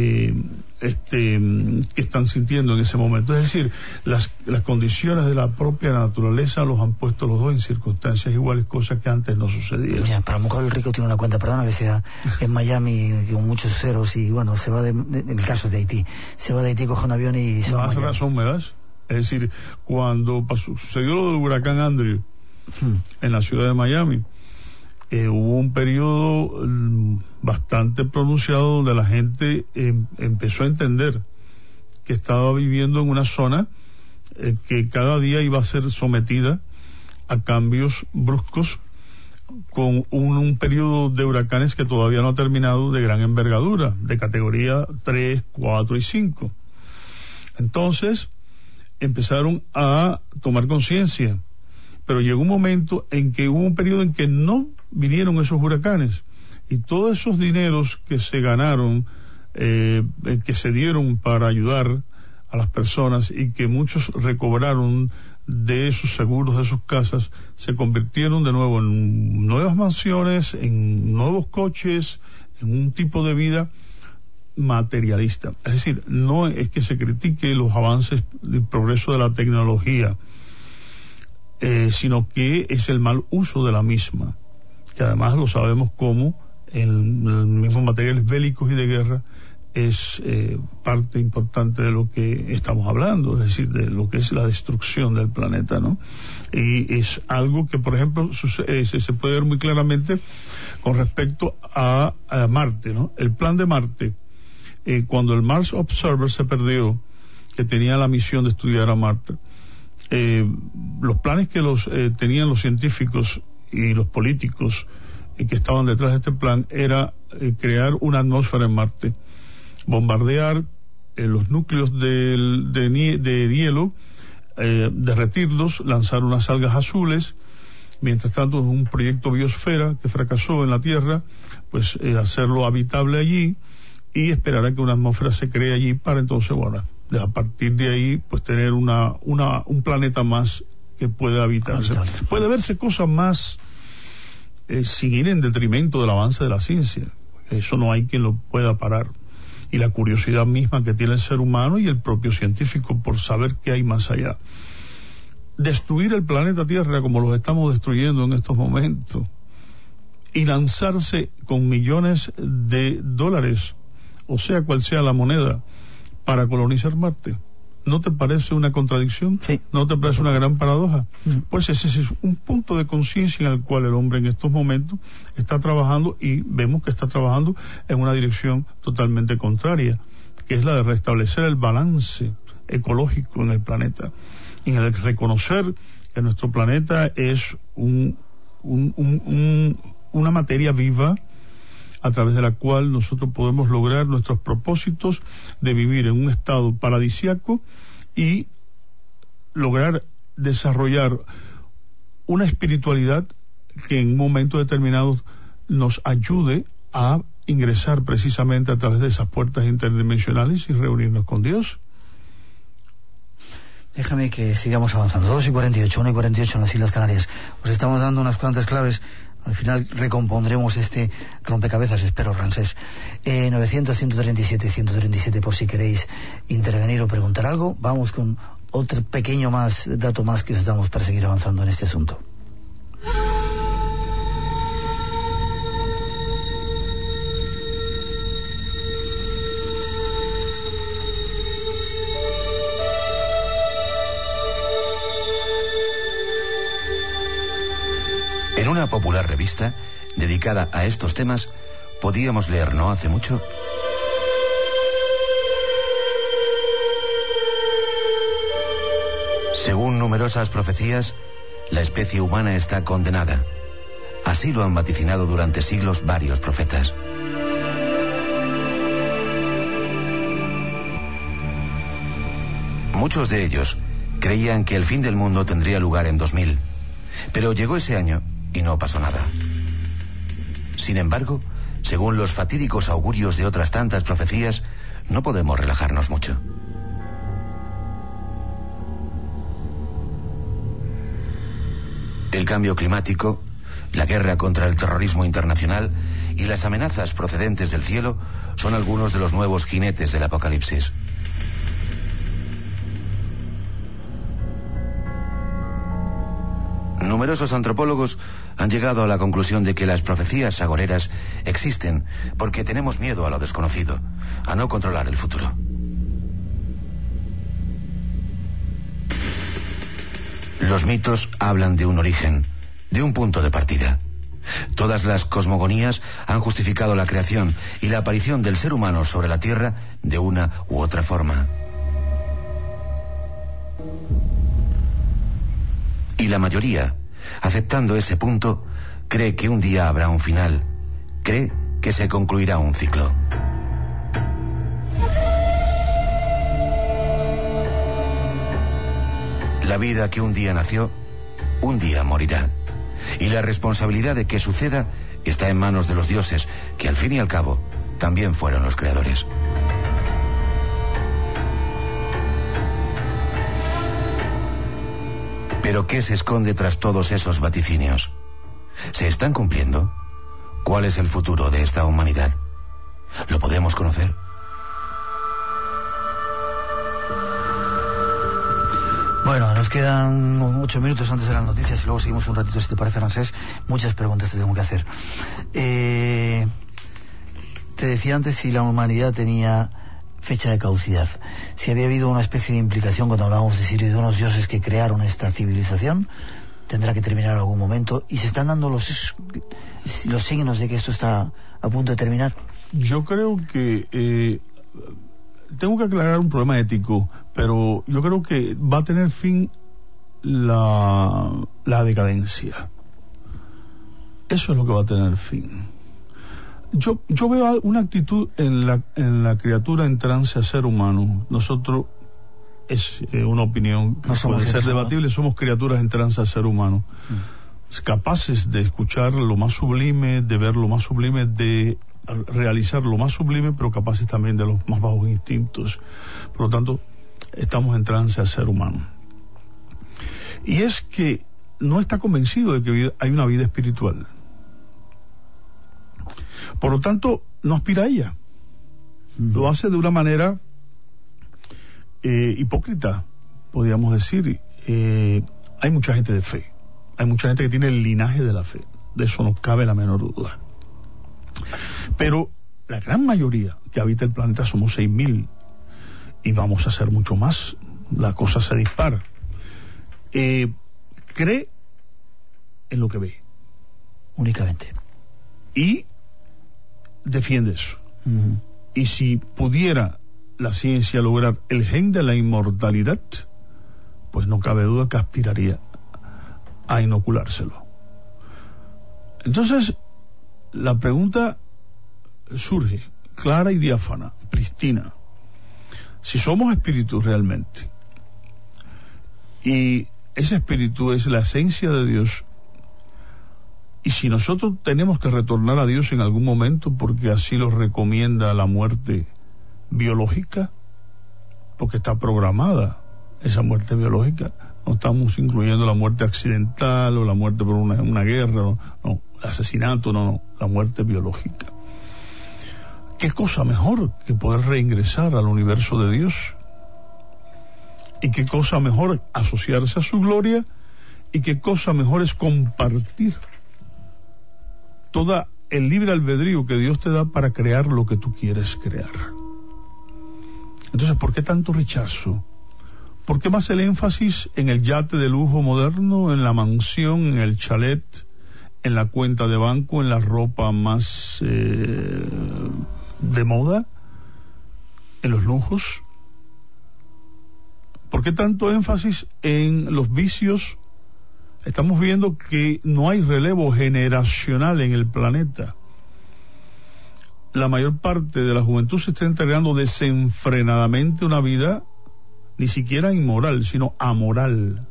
Speaker 3: están sintiendo en ese momento. Es decir, las condiciones de la propia naturaleza los han puesto los dos en circunstancias iguales, cosas que antes no sucedían.
Speaker 2: Ya, para lo mejor el rico tiene una cuenta, perdona que sea en Miami con muchos ceros, y bueno, se va en el caso de Haití, se va de Haití, coge un avión y se va a Miami.
Speaker 3: Más razón me das. Es decir, cuando sucedió lo del huracán Andrew en la ciudad de Miami, hubo un periodo bastante pronunciado donde la gente empezó a entender que estaba viviendo en una zona que cada día iba a ser sometida a cambios bruscos, con un periodo de huracanes que todavía no ha terminado, de gran envergadura, de categoría 3, 4 y 5. Entonces empezaron a tomar conciencia, pero llegó un momento en que hubo un periodo en que no vinieron esos huracanes, y todos esos dineros que se ganaron, que se dieron para ayudar a las personas y que muchos recobraron de esos seguros, de sus casas, se convirtieron de nuevo en nuevas mansiones, en nuevos coches, en un tipo de vida materialista. Es decir, no es que se critique los avances del progreso de la tecnología, sino que es el mal uso de la misma, que además lo sabemos cómo en los mismos materiales bélicos y de guerra, es parte importante de lo que estamos hablando, es decir, de lo que es la destrucción del planeta, ¿no? Y es algo que, por ejemplo, se puede ver muy claramente con respecto a Marte, ¿no? El plan de Marte, cuando el Mars Observer se perdió, que tenía la misión de estudiar a Marte, los planes que tenían los científicos y los políticos que estaban detrás de este plan era crear una atmósfera en Marte, bombardear los núcleos de hielo, derretirlos, lanzar unas algas azules. Mientras tanto, en un proyecto biosfera que fracasó en la Tierra, pues hacerlo habitable allí y esperar a que una atmósfera se cree allí para entonces, bueno, a partir de ahí, pues tener un planeta más que pueda habitarse. Puede verse cosas más sin ir en detrimento del avance de la ciencia. Eso no hay quien lo pueda parar. Y la curiosidad misma que tiene el ser humano y el propio científico por saber qué hay más allá. Destruir el planeta Tierra como los estamos destruyendo en estos momentos y lanzarse con millones de dólares, o sea cual sea la moneda, para colonizar Marte, ¿no te parece una contradicción?
Speaker 2: Sí.
Speaker 3: ¿No te parece una gran paradoja? Pues ese es un punto de conciencia en el cual el hombre en estos momentos está trabajando, y vemos que está trabajando en una dirección totalmente contraria, que es la de restablecer el balance ecológico en el planeta, en el reconocer que nuestro planeta es una materia viva a través de la cual nosotros podemos lograr nuestros propósitos de vivir en un estado paradisíaco y lograr desarrollar una espiritualidad que en un momento determinado nos ayude a ingresar precisamente a través de esas puertas interdimensionales y reunirnos con Dios.
Speaker 2: Déjame que sigamos avanzando. 2:48, 1:48 en las Islas Canarias. Os estamos dando unas cuantas claves. Al final recompondremos este rompecabezas, espero, Ramsés. 900-137-137 por si queréis intervenir o preguntar algo. Vamos con otro pequeño dato más que os damos para seguir avanzando en este asunto.
Speaker 1: En una popular revista dedicada a estos temas, podíamos leer no hace mucho: según numerosas profecías, la especie humana está condenada. Así lo han vaticinado durante siglos varios profetas. Muchos de ellos creían que el fin del mundo tendría lugar en 2000, pero llegó ese año y no pasó nada. Sin embargo, según los fatídicos augurios de otras tantas profecías, no podemos relajarnos mucho. El cambio climático, la guerra contra el terrorismo internacional y las amenazas procedentes del cielo son algunos de los nuevos jinetes del apocalipsis. Numerosos antropólogos han llegado a la conclusión de que las profecías agoreras existen porque tenemos miedo a lo desconocido, a no controlar el futuro. Los mitos hablan de un origen, de un punto de partida. Todas las cosmogonías han justificado la creación y la aparición del ser humano sobre la Tierra de una u otra forma. Y la mayoría, aceptando ese punto, cree que un día habrá un final, cree que se concluirá un ciclo. La vida que un día nació, un día morirá. Y la responsabilidad de que suceda está en manos de los dioses, que al fin y al cabo también fueron los creadores. ¿Pero qué se esconde tras todos esos vaticinios? ¿Se están cumpliendo? ¿Cuál es el futuro de esta humanidad? ¿Lo podemos conocer?
Speaker 2: Bueno, nos quedan 8 minutos antes de las noticias y luego seguimos un ratito, si te parece, Ramsés. Muchas preguntas te tengo que hacer. te decía antes si la humanidad tenía fecha de caducidad, si había habido una especie de implicación cuando hablábamos de Sirio y de unos dioses que crearon esta civilización. Tendrá que terminar en algún momento, y se están dando los signos de que esto está a punto de terminar.
Speaker 3: Yo creo que tengo que aclarar un problema ético, pero yo creo que va a tener fin la decadencia. Eso es lo que va a tener fin. Yo veo una actitud en la criatura en trance a ser humano. Nosotros, es una opinión que puede ser debatible, somos criaturas en trance a ser humano, capaces de escuchar lo más sublime, de ver lo más sublime, de realizar lo más sublime, pero capaces también de los más bajos instintos. Por lo tanto, estamos en trance a ser humano. Y es que no está convencido de que hay una vida espiritual. Por lo tanto, no aspira a ella. Lo hace de una manera hipócrita, podríamos decir. Hay mucha gente de fe, hay mucha gente que tiene el linaje de la fe, de eso no cabe la menor duda, pero la gran mayoría que habita el planeta somos 6.000 y vamos a ser mucho más. La cosa se dispara. Cree en lo que ve
Speaker 2: únicamente
Speaker 3: y defiende eso. Y si pudiera la ciencia lograr el gen de la inmortalidad, pues no cabe duda que aspiraría a inoculárselo. Entonces, la pregunta surge, clara y diáfana, prístina. Si somos espíritus realmente, y ese espíritu es la esencia de Dios, y si nosotros tenemos que retornar a Dios en algún momento, porque así lo recomienda la muerte biológica, porque está programada esa muerte biológica, no estamos incluyendo la muerte accidental o la muerte por una guerra, no, el asesinato, no, la muerte biológica. ¿Qué cosa mejor que poder reingresar al universo de Dios? ¿Y qué cosa mejor asociarse a su gloria? ¿Y qué cosa mejor es compartir todo el libre albedrío que Dios te da para crear lo que tú quieres crear? Entonces, ¿por qué tanto rechazo? ¿Por qué más el énfasis en el yate de lujo moderno, en la mansión, en el chalet, en la cuenta de banco, en la ropa más de moda, en los lujos? ¿Por qué tanto énfasis en los vicios? Estamos viendo que no hay relevo generacional en el planeta. La mayor parte de la juventud se está entregando desenfrenadamente una vida ni siquiera inmoral, sino amoral.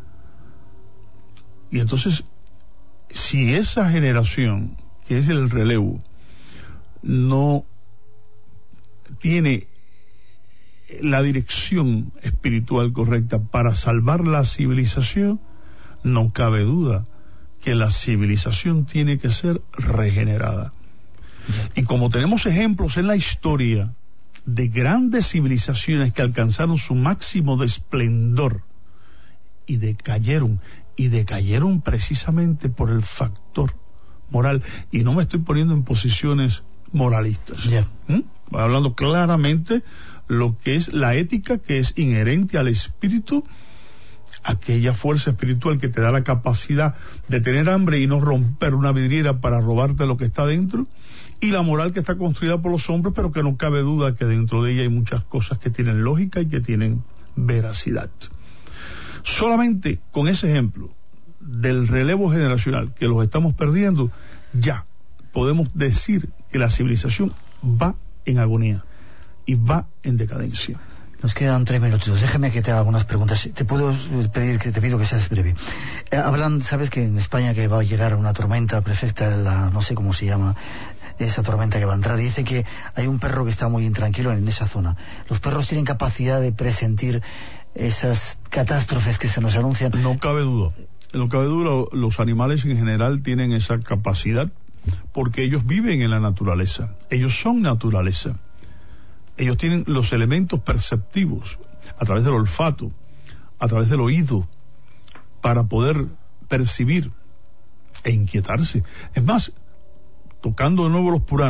Speaker 3: Y entonces, si esa generación, que es el relevo, no tiene la dirección espiritual correcta para salvar la civilización, no cabe duda que la civilización tiene que ser regenerada. Y como tenemos ejemplos en la historia de grandes civilizaciones que alcanzaron su máximo de esplendor y decayeron precisamente por el factor moral, y no me estoy poniendo en posiciones moralistas, hablando claramente lo que es la ética, que es inherente al espíritu, aquella fuerza espiritual que te da la capacidad de tener hambre y no romper una vidriera para robarte lo que está dentro, y la moral que está construida por los hombres, pero que no cabe duda que dentro de ella hay muchas cosas que tienen lógica y que tienen veracidad. Solamente con ese ejemplo del relevo generacional que los estamos perdiendo, ya podemos decir que la civilización va en agonía y va en decadencia.
Speaker 2: Nos quedan 3 minutos. Déjame que te haga algunas preguntas. Te pido que seas breve. Hablan, sabes que en España que va a llegar una tormenta perfecta, no sé cómo se llama, esa tormenta que va a entrar. Dice que hay un perro que está muy intranquilo en esa zona. Los perros tienen capacidad de presentir esas catástrofes que se nos anuncian.
Speaker 3: No cabe duda. Los animales en general tienen esa capacidad porque ellos viven en la naturaleza. Ellos son naturaleza. Ellos tienen los elementos perceptivos a través del olfato, a través del oído, para poder percibir e inquietarse. Es más, tocando de nuevo los Puranas,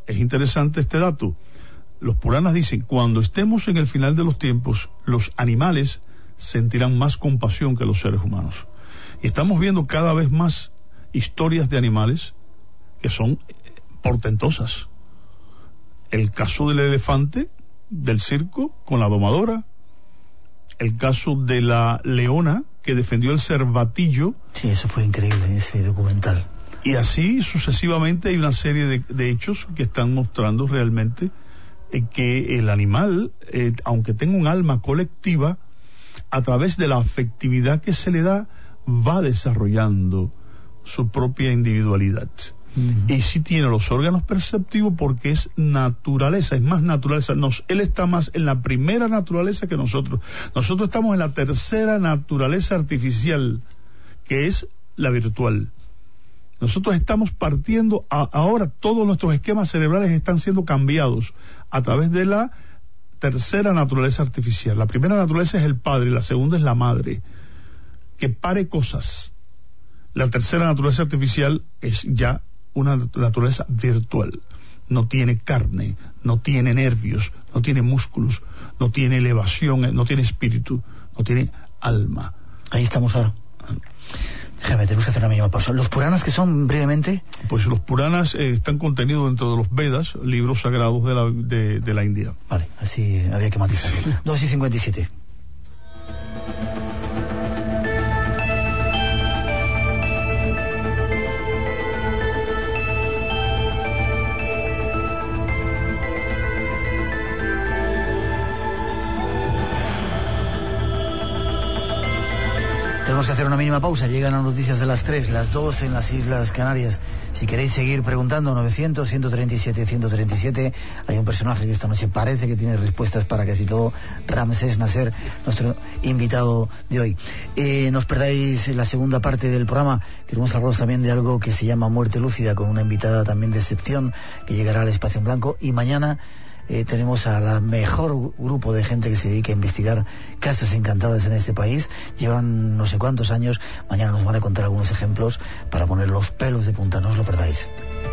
Speaker 3: es interesante este dato. Los Puranas dicen, cuando estemos en el final de los tiempos, los animales sentirán más compasión que los seres humanos. Y estamos viendo cada vez más historias de animales que son portentosas. El caso del elefante del circo con la domadora, el caso de la leona que defendió el cervatillo.
Speaker 2: Sí, eso fue increíble, ese documental.
Speaker 3: Y así sucesivamente hay una serie de hechos que están mostrando realmente que el animal, aunque tenga un alma colectiva, a través de la afectividad que se le da, va desarrollando su propia individualidad. Y sí tiene los órganos perceptivos porque es naturaleza, es más naturaleza. Él está más en la primera naturaleza que nosotros. Nosotros estamos en la tercera naturaleza artificial, que es la virtual. Nosotros estamos partiendo, ahora todos nuestros esquemas cerebrales están siendo cambiados a través de la tercera naturaleza artificial. La primera naturaleza es el padre, la segunda es la madre, que pare cosas. La tercera naturaleza artificial es ya una naturaleza virtual. No tiene carne, no tiene nervios, no tiene músculos, no tiene elevación, no tiene espíritu, no tiene alma.
Speaker 2: Ahí estamos ahora. Déjame, tenemos que hacer una mínima pausa. ¿Los Puranas qué son, brevemente?
Speaker 3: Pues los Puranas están contenidos dentro de los Vedas, libros sagrados de la India.
Speaker 2: Vale, así había que matizar. 2:57. Tenemos que hacer una mínima pausa. Llegan las noticias de las 3, las 2 en las Islas Canarias. Si queréis seguir preguntando, 900-137-137. Hay un personaje que esta noche parece que tiene respuestas para casi todo. Ramsés Nasser, nuestro invitado de hoy. No os perdáis la segunda parte del programa. Queremos hablaros también de algo que se llama Muerte Lúcida, con una invitada también de excepción que llegará al Espacio en Blanco. Y mañana tenemos a la mejor grupo de gente que se dedica a investigar casas encantadas en este país. Llevan no sé cuántos años. Mañana nos van a contar algunos ejemplos para poner los pelos de punta. No os lo perdáis.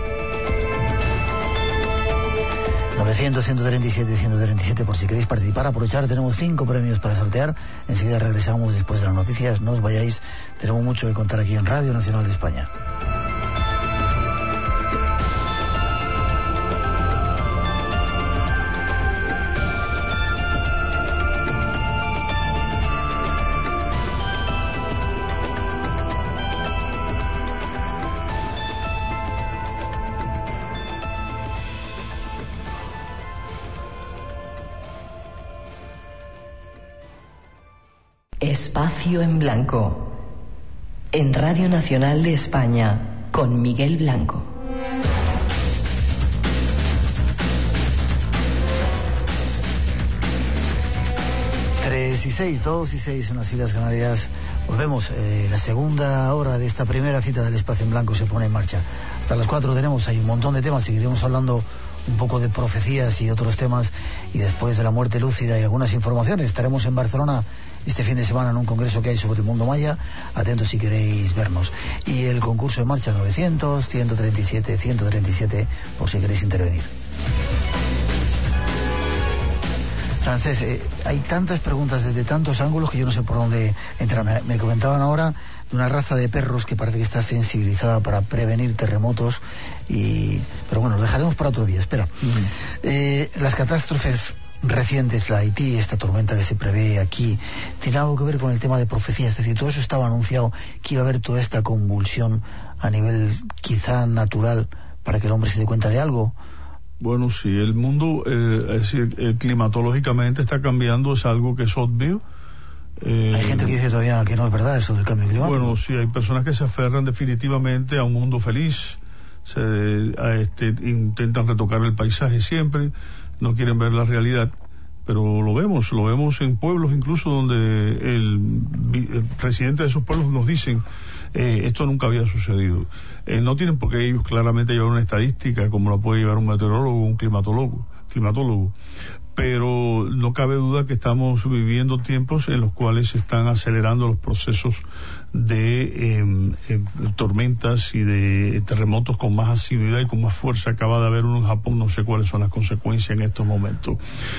Speaker 2: 900-137-137 por si queréis participar, aprovechar. Tenemos 5 premios para sortear. Enseguida regresamos después de las noticias. No os vayáis, tenemos mucho que contar aquí en Radio Nacional de España.
Speaker 4: Espacio en Blanco, en Radio Nacional de España, con Miguel Blanco.
Speaker 2: Tres y 6, 2 y 6 en las Islas Canarias. Volvemos. La segunda hora de esta primera cita del Espacio en Blanco se pone en marcha. Hasta las 4 hay un montón de temas. Seguiremos hablando un poco de profecías y otros temas, y después de la muerte lúcida y algunas informaciones. Estaremos en Barcelona este fin de semana en un congreso que hay sobre el mundo maya. Atentos si queréis vernos. Y el concurso en marcha, 900-137-137 por si queréis intervenir. Francés, hay tantas preguntas desde tantos ángulos que yo no sé por dónde entrar. Me comentaban ahora de una raza de perros que parece que está sensibilizada para prevenir terremotos, pero bueno, lo dejaremos para otro día. Espera. Las catástrofes recientes, la Haití, esta tormenta que se prevé aquí, ¿tiene algo que ver con el tema de profecía? Es decir, todo eso estaba anunciado, que iba a haber toda esta convulsión a nivel quizá natural para que el hombre se dé cuenta de algo.
Speaker 3: Bueno, sí, el mundo, es decir, climatológicamente está cambiando, es algo que es obvio.
Speaker 2: Hay gente que dice todavía que no es verdad eso del cambio climático.
Speaker 3: Bueno, sí, hay personas que se aferran definitivamente a un mundo feliz, intentan retocar el paisaje siempre, no quieren ver la realidad, pero lo vemos en pueblos incluso donde el presidente de esos pueblos nos dicen esto nunca había sucedido. No tienen por qué ellos claramente llevar una estadística como la puede llevar un meteorólogo o un climatólogo, pero no cabe duda que estamos viviendo tiempos en los cuales se están acelerando los procesos de tormentas y de terremotos con más asiduidad y con más fuerza. Acaba de haber uno en Japón, no sé cuáles son las consecuencias en estos momentos.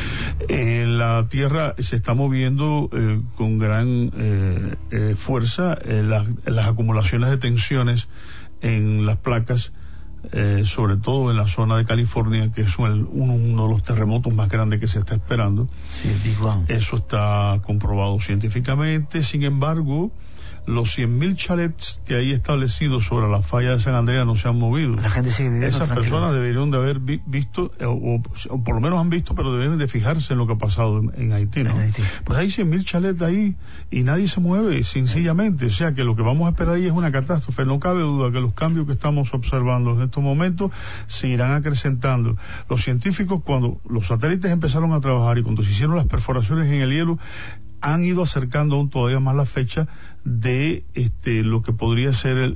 Speaker 3: La Tierra se está moviendo con gran fuerza. Las acumulaciones de tensiones en las placas, sobre todo en la zona de California, que es uno de los terremotos más grandes que se está esperando.
Speaker 2: Sí, el Big One.
Speaker 3: Eso está comprobado científicamente. Sin embargo, los 100.000 chalets que hay establecidos sobre la falla de San Andreas no se han movido.
Speaker 2: La gente sigue viviendo
Speaker 3: Esas
Speaker 2: tranquila.
Speaker 3: personas deberían de haber visto, o por lo menos han visto, pero deben de fijarse en lo que ha pasado en Haití, ¿no?
Speaker 2: En Haití.
Speaker 3: Pues hay 100.000 chalets ahí y nadie se mueve, sencillamente. O sea que lo que vamos a esperar ahí es una catástrofe. No cabe duda que los cambios que estamos observando en estos momentos se irán acrecentando. Los científicos, cuando los satélites empezaron a trabajar y cuando se hicieron las perforaciones en el hielo, han ido acercando aún todavía más la fecha de lo que podría ser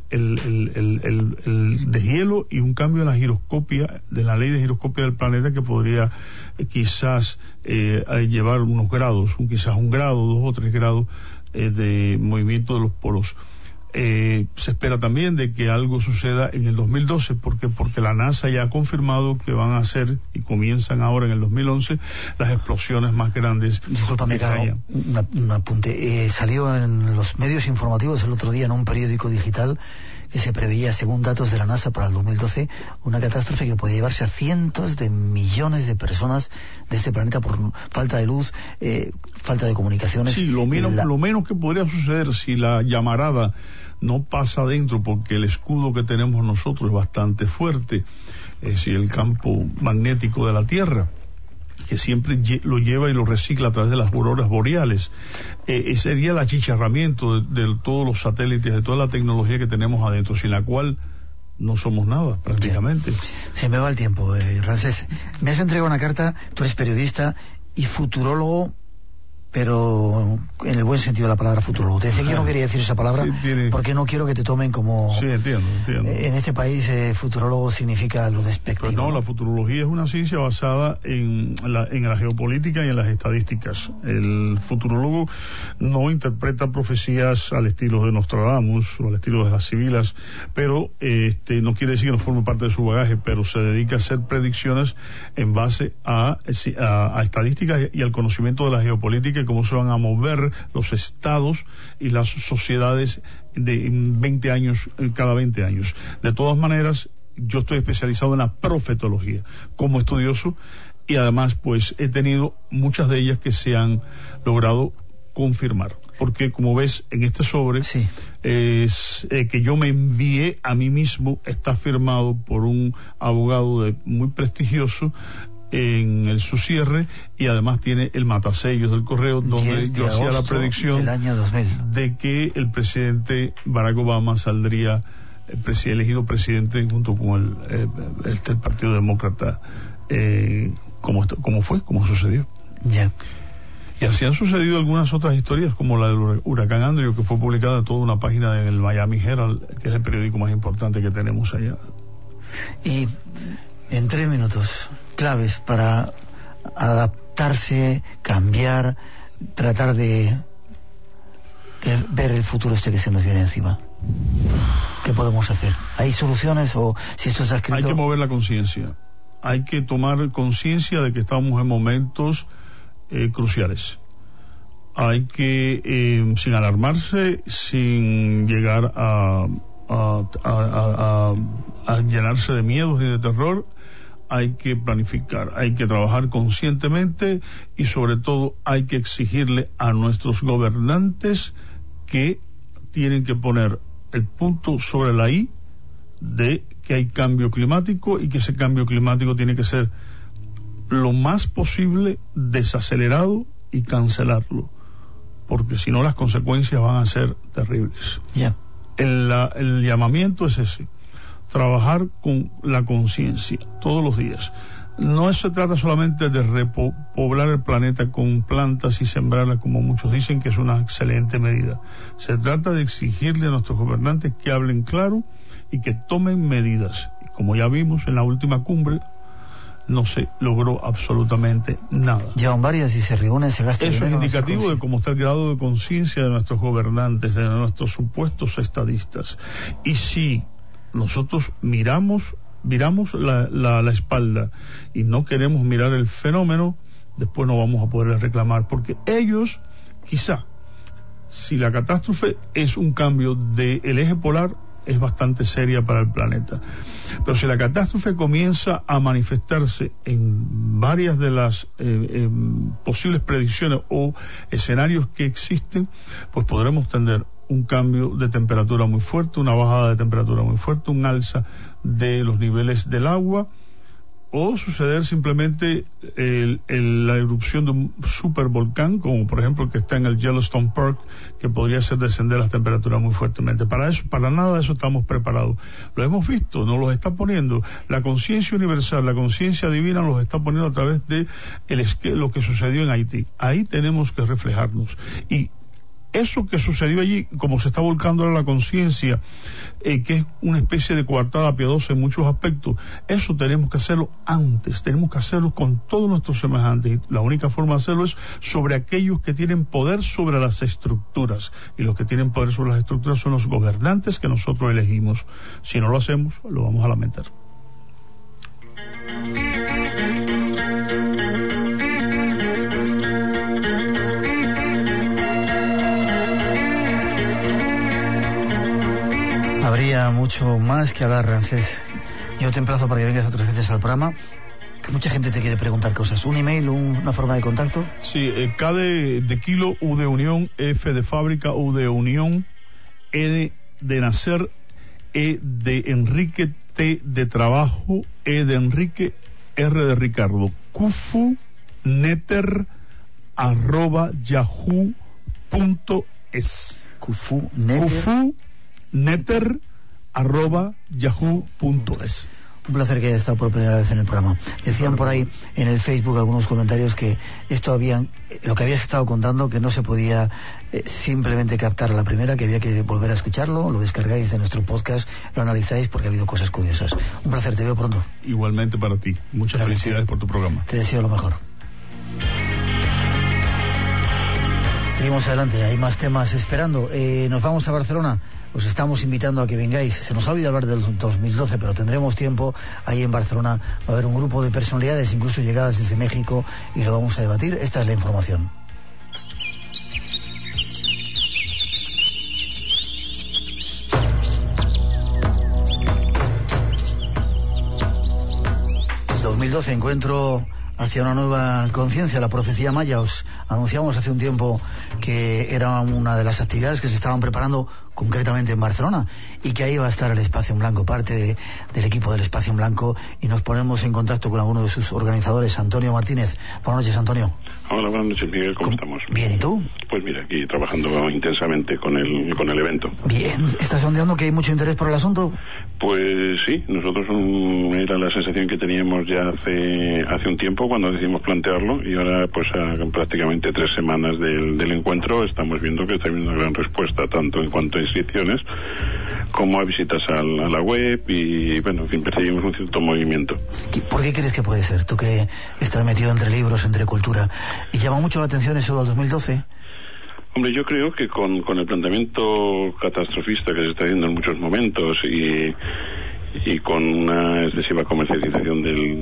Speaker 3: el deshielo y un cambio en la giroscopia, de la ley de giroscopia del planeta, que podría quizás llevar unos grados, quizás 1 grado, 2 o 3 grados de movimiento de los polos. Se espera también de que algo suceda en el 2012, porque la NASA ya ha confirmado que van a hacer, y comienzan ahora en el 2011, las explosiones más grandes.
Speaker 2: Discúlpame, Carlos, un apunte. Salió en los medios informativos el otro día, en un periódico digital, que se preveía, según datos de la NASA para el 2012, una catástrofe que podía llevarse a cientos de millones de personas de este planeta por falta de luz, falta de comunicaciones.
Speaker 3: Sí, lo menos que podría suceder si la llamarada no pasa adentro, porque el escudo que tenemos nosotros es bastante fuerte, si el campo magnético de la Tierra, que siempre lo lleva y lo recicla a través de las auroras boreales, sería el achicharramiento de todos los satélites, de toda la tecnología que tenemos adentro, sin la cual no somos nada, prácticamente.
Speaker 2: Se me va el tiempo, Ramsés. Me has entregado una carta, tú eres periodista y futurólogo, pero en el buen sentido de la palabra futurólogo. Te decía que yo no quería decir esa palabra, porque no quiero que te tomen como...
Speaker 3: Sí, entiendo.
Speaker 2: En este país, futurólogo significa lo despectivo.
Speaker 3: Pues no, la futurología es una ciencia basada en la geopolítica y en las estadísticas. El futurólogo no interpreta profecías al estilo de Nostradamus o al estilo de las sibilas, pero no quiere decir que no forme parte de su bagaje, pero se dedica a hacer predicciones en base a estadísticas y al conocimiento de la geopolítica, cómo se van a mover los estados y las sociedades de 20 años, cada 20 años. De todas maneras, yo estoy especializado en la profetología como estudioso, y además pues he tenido muchas de ellas que se han logrado confirmar, porque como ves en este sobre,
Speaker 2: sí,
Speaker 3: que yo me envié a mí mismo, está firmado por un abogado muy prestigioso en su cierre, y además tiene el matasellos del correo, donde yo hacía la predicción
Speaker 2: del año 2000
Speaker 3: de que el presidente Barack Obama saldría elegido presidente junto con el Partido Demócrata, como sucedió.
Speaker 2: Yeah.
Speaker 3: Y así han sucedido algunas otras historias, como la del huracán Andrew, que fue publicada en toda una página en el Miami Herald, que es el periódico más importante que tenemos allá.
Speaker 2: Y en 3 minutos, claves para adaptarse, cambiar, tratar de ver el futuro que se nos viene encima. ¿Qué podemos hacer? ¿Hay soluciones o si esto está escrito?
Speaker 3: Hay que mover la conciencia. Hay que tomar conciencia de que estamos en momentos cruciales. Hay que, sin alarmarse, sin llegar a llenarse de miedos ni de terror, hay que planificar, hay que trabajar conscientemente, y sobre todo hay que exigirle a nuestros gobernantes que tienen que poner el punto sobre la I de que hay cambio climático, y que ese cambio climático tiene que ser lo más posible desacelerado y cancelarlo, porque si no las consecuencias van a ser terribles.
Speaker 2: Yeah.
Speaker 3: El llamamiento es ese: trabajar con la conciencia todos los días. No se trata solamente de repoblar el planeta con plantas y sembrarlas, como muchos dicen, que es una excelente medida. Se trata de exigirle a nuestros gobernantes que hablen claro y que tomen medidas. Y como ya vimos en la última cumbre, no se logró absolutamente nada.
Speaker 2: Llevan varias y se reúnen, se gastan.
Speaker 3: Eso es indicativo de cómo está el grado de conciencia de nuestros gobernantes, de nuestros supuestos estadistas. Y si nosotros miramos la espalda y no queremos mirar el fenómeno, después no vamos a poder reclamar, porque ellos, quizá, si la catástrofe es un cambio del eje polar, es bastante seria para el planeta. Pero si la catástrofe comienza a manifestarse en varias de las posibles predicciones o escenarios que existen, pues podremos tener un cambio de temperatura muy fuerte, una bajada de temperatura muy fuerte, un alza de los niveles del agua, o suceder simplemente la erupción de un supervolcán, como por ejemplo el que está en el Yellowstone Park, que podría hacer descender las temperaturas muy fuertemente. Para nada de eso estamos preparados. Lo hemos visto, nos los está poniendo la conciencia universal, la conciencia divina nos está poniendo a través de lo que sucedió en Haití. Ahí tenemos que reflejarnos. Y eso que sucedió allí, como se está volcando ahora la conciencia, que es una especie de coartada piadosa en muchos aspectos, eso tenemos que hacerlo antes, tenemos que hacerlo con todos nuestros semejantes, y la única forma de hacerlo es sobre aquellos que tienen poder sobre las estructuras, y los que tienen poder sobre las estructuras son los gobernantes que nosotros elegimos. Si no lo hacemos, lo vamos a lamentar.
Speaker 2: Habría mucho más que hablar, Ramsés. Yo te emplazo para que vengas otras veces al programa. Mucha gente te quiere preguntar cosas. ¿Un email, una forma de contacto?
Speaker 3: Sí, K de kilo, U de unión, F de fábrica, U de unión, N de nacer, E de Enrique, T de trabajo, E de Enrique, R de Ricardo. kufunetter@yahoo.es. kufunetter@yahoo.es.
Speaker 2: Un placer que haya estado por primera vez en el programa. Decían por ahí en el Facebook algunos comentarios que lo que habías estado contando, que no se podía simplemente captar a la primera, que había que volver a escucharlo, lo descargáis de nuestro podcast, lo analizáis porque ha habido cosas curiosas. Un placer, te veo pronto.
Speaker 3: Igualmente para ti. Muchas felicidades por tu programa.
Speaker 2: Te deseo lo mejor. Seguimos adelante, hay más temas esperando. Nos vamos a Barcelona. Os estamos invitando a que vengáis. Se nos ha olvidado hablar del 2012, pero tendremos tiempo. Ahí en Barcelona va a haber un grupo de personalidades, incluso llegadas desde México, y lo vamos a debatir. Esta es la información. ...2012, encuentro hacia una nueva conciencia, la profecía maya. Os anunciamos hace un tiempo que era una de las actividades que se estaban preparando concretamente en Barcelona, y que ahí va a estar el Espacio en Blanco, parte del equipo del Espacio en Blanco, y nos ponemos en contacto con alguno de sus organizadores, Antonio Martínez. Buenas noches, Antonio.
Speaker 5: Hola, buenas noches, Miguel, ¿cómo estamos?
Speaker 2: Bien, ¿y tú?
Speaker 5: Pues mira, aquí trabajando intensamente con el evento.
Speaker 2: Bien, ¿estás sondeando que hay mucho interés por el asunto?
Speaker 5: Pues sí, nosotros era la sensación que teníamos ya hace un tiempo cuando decidimos plantearlo, y ahora pues a prácticamente 3 semanas del encuentro estamos viendo que está habiendo una gran respuesta, tanto en cuanto a inscripciones como a visitas a la web, y bueno, en fin, percibimos un cierto movimiento.
Speaker 2: ¿Por qué crees que puede ser? Tú que estás metido entre libros, entre cultura, ¿y llama mucho la atención eso del 2012?
Speaker 5: Hombre, yo creo que con el planteamiento catastrofista que se está haciendo en muchos momentos y con una excesiva comercialización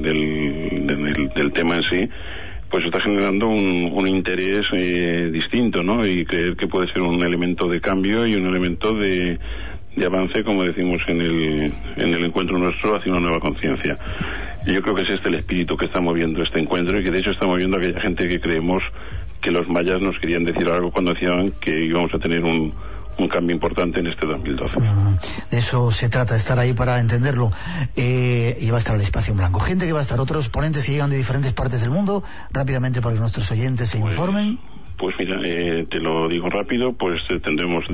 Speaker 5: del tema en sí, pues está generando un interés distinto, ¿no? Y creer que puede ser un elemento de cambio y un elemento de avance, como decimos en el encuentro nuestro, hacia una nueva conciencia. Y yo creo que es el espíritu que está moviendo este encuentro, y que de hecho está moviendo a aquella gente que creemos que los mayas nos querían decir algo cuando decían que íbamos a tener un cambio importante en este 2012.
Speaker 2: De eso se trata, estar ahí para entenderlo. Y va a estar el Espacio en Blanco. Gente que va a estar, otros ponentes que llegan de diferentes partes del mundo, rápidamente para que nuestros oyentes se informen.
Speaker 5: Pues mira, te lo digo rápido, pues tendremos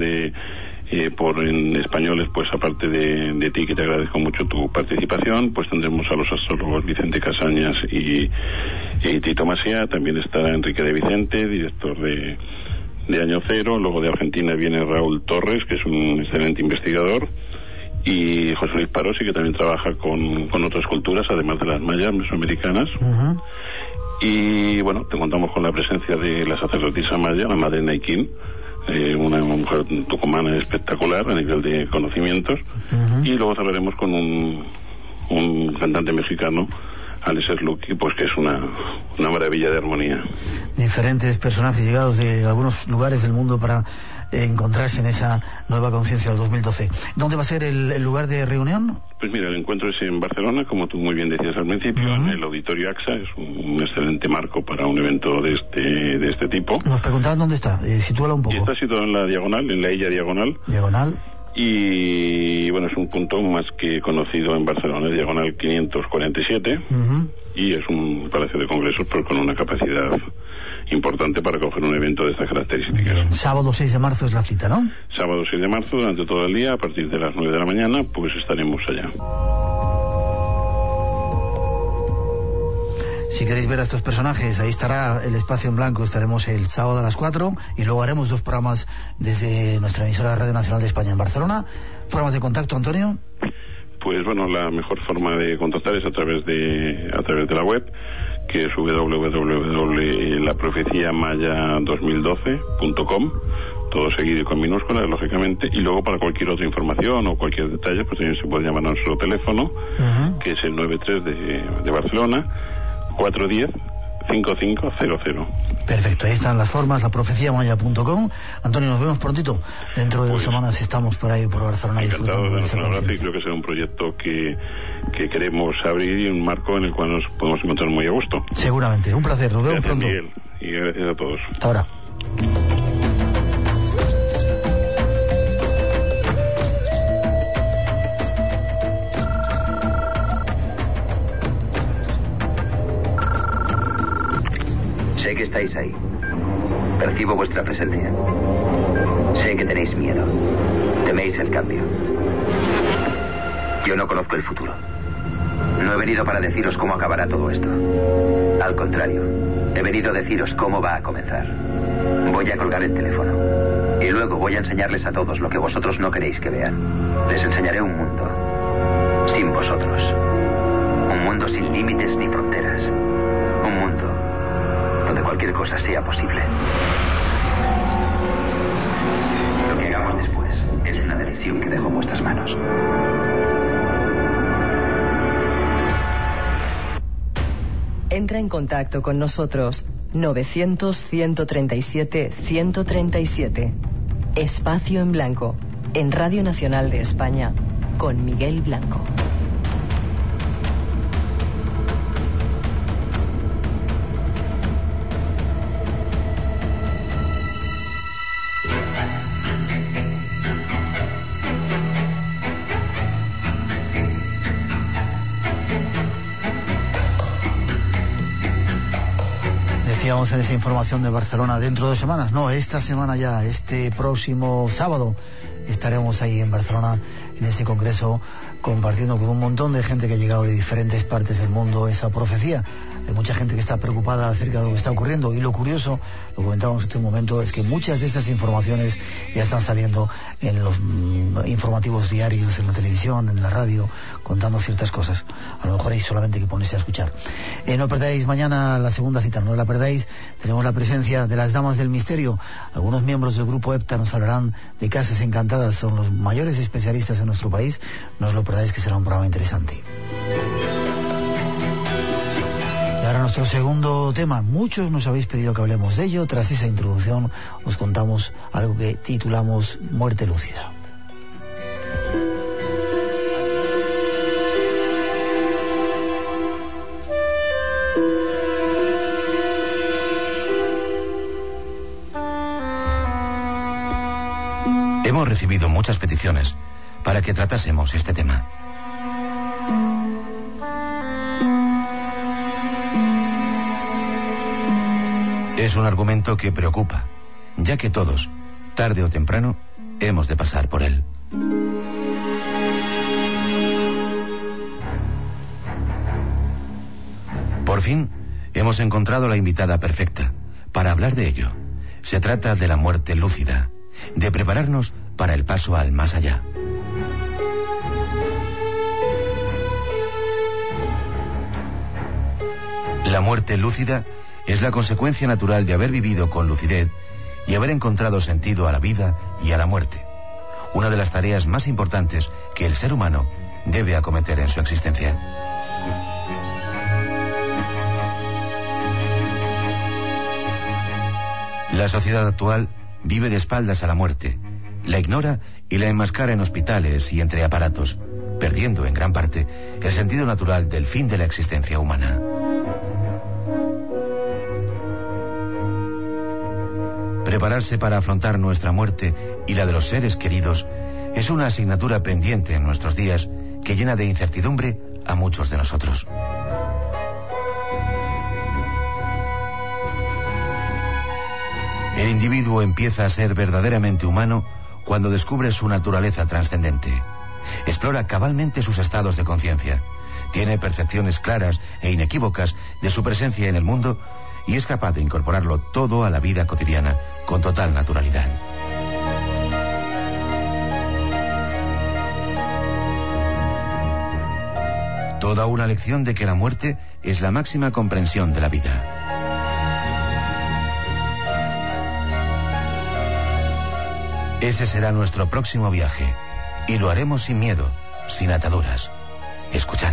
Speaker 5: en españoles, pues aparte de ti, que te agradezco mucho tu participación, pues tendremos a los astrólogos Vicente Casañas y Tito Masía. También estará Enrique de Vicente, director de Año Cero. Luego de Argentina viene Raúl Torres, que es un excelente investigador, y José Luis Parosi, que también trabaja con otras culturas, además de las mayas mesoamericanas. Y bueno, te contamos con la presencia de la sacerdotisa maya, la madre Naikin, una mujer tucumana espectacular a nivel de conocimientos. Y luego hablaremos con un cantante mexicano, Alex Lucky, pues que es una maravilla de armonía.
Speaker 2: Diferentes personajes llegados de algunos lugares del mundo para encontrarse en esa nueva conciencia del 2012. ¿Dónde va a ser el lugar de reunión?
Speaker 5: Pues mira, el encuentro es en Barcelona, como tú muy bien decías al principio, en el Auditorio AXA. Es un excelente marco para un evento de este tipo.
Speaker 2: Nos preguntaban dónde está, sitúala un poco.
Speaker 5: Y está situado en la Diagonal, en la Illa Diagonal. Y bueno, es un punto más que conocido en Barcelona, Diagonal 547, y es un palacio de congresos pero con una capacidad importante para coger un evento de estas características.
Speaker 2: Bien. Sábado 6 de marzo es la cita, ¿no?
Speaker 5: Sábado 6 de marzo, durante todo el día, a partir de las 9 de la mañana, pues estaremos allá.
Speaker 2: Si queréis ver a estos personajes, ahí estará el espacio en blanco. Estaremos el sábado a las 4 y luego haremos 2 programas desde nuestra emisora de Radio Nacional de España en Barcelona. ¿Formas de contacto, Antonio?
Speaker 5: Pues bueno, la mejor forma de contactar es a través de la web, que es www.laprofeciamaya2012.com, todo seguido y con minúsculas, lógicamente. Y luego, para cualquier otra información o cualquier detalle, pues también se puede llamar a nuestro teléfono, que es el 93 de Barcelona, 410-5500.
Speaker 2: Perfecto, ahí están las formas, laprofeciamaya.com. Antonio, nos vemos prontito. Dentro de 2 semanas estamos por ahí, por Barcelona.
Speaker 5: Encantado de darnos un abrazo, y creo que será un proyecto que queremos abrir, y un marco en el cual nos podemos encontrar muy a gusto.
Speaker 2: Seguramente, un placer, nos vemos pronto.
Speaker 5: Miguel, y gracias a todos.
Speaker 2: Hasta ahora.
Speaker 6: Sé que estáis ahí. Percibo vuestra presencia. Sé que tenéis miedo. Teméis el cambio. Yo no conozco el futuro. No he venido para deciros cómo acabará todo esto. Al contrario, he venido a deciros cómo va a comenzar. Voy a colgar el teléfono. Y luego voy a enseñarles a todos lo que vosotros no queréis que vean. Les enseñaré un mundo sin vosotros. Un mundo sin límites ni fronteras. Un mundo donde cualquier cosa sea posible. Lo que hagamos después es una decisión que dejo en vuestras manos.
Speaker 4: Entra en contacto con nosotros. 900-137-137. Espacio en Blanco, en Radio Nacional de España, con Miguel Blanco.
Speaker 2: Decíamos en esa información de Barcelona, dentro de 2 semanas, no, esta semana ya, este próximo sábado estaremos ahí en Barcelona en ese congreso, compartiendo con un montón de gente que ha llegado de diferentes partes del mundo esa profecía. Hay mucha gente que está preocupada acerca de lo que está ocurriendo, y lo curioso, lo comentábamos en este momento, es que muchas de estas informaciones ya están saliendo en los informativos diarios, en la televisión, en la radio, contando ciertas cosas. A lo mejor hay solamente que ponerse a escuchar. No perdáis mañana la segunda cita, no la perdáis. Tenemos la presencia de las Damas del Misterio. Algunos miembros del grupo EPTA nos hablarán de Casas Encantadas, son los mayores especialistas en nuestro país. No os lo perdáis, que será un programa interesante. Y ahora nuestro segundo tema. Muchos nos habéis pedido que hablemos de ello. Tras esa introducción os contamos algo que titulamos Muerte Lúcida.
Speaker 1: Hemos recibido muchas peticiones para que tratásemos este tema. Es un argumento que preocupa, ya que todos, tarde o temprano, hemos de pasar por él. Por fin, hemos encontrado la invitada perfecta para hablar de ello. Se trata de la muerte lúcida, de prepararnos para el paso al más allá. La muerte lúcida es la consecuencia natural de haber vivido con lucidez y haber encontrado sentido a la vida y a la muerte, una de las tareas más importantes que el ser humano debe acometer en su existencia. La sociedad actual vive de espaldas a la muerte, la ignora y la enmascara en hospitales y entre aparatos, perdiendo en gran parte el sentido natural del fin de la existencia humana. Prepararse para afrontar nuestra muerte y la de los seres queridos es una asignatura pendiente en nuestros días que llena de incertidumbre a muchos de nosotros. El individuo empieza a ser verdaderamente humano cuando descubre su naturaleza trascendente. Explora cabalmente sus estados de conciencia, tiene percepciones claras e inequívocas de su presencia en el mundo y es capaz de incorporarlo todo a la vida cotidiana con total naturalidad. Toda una lección de que la muerte es la máxima comprensión de la vida. Ese será nuestro próximo viaje y lo haremos sin miedo, sin ataduras. Escuchad.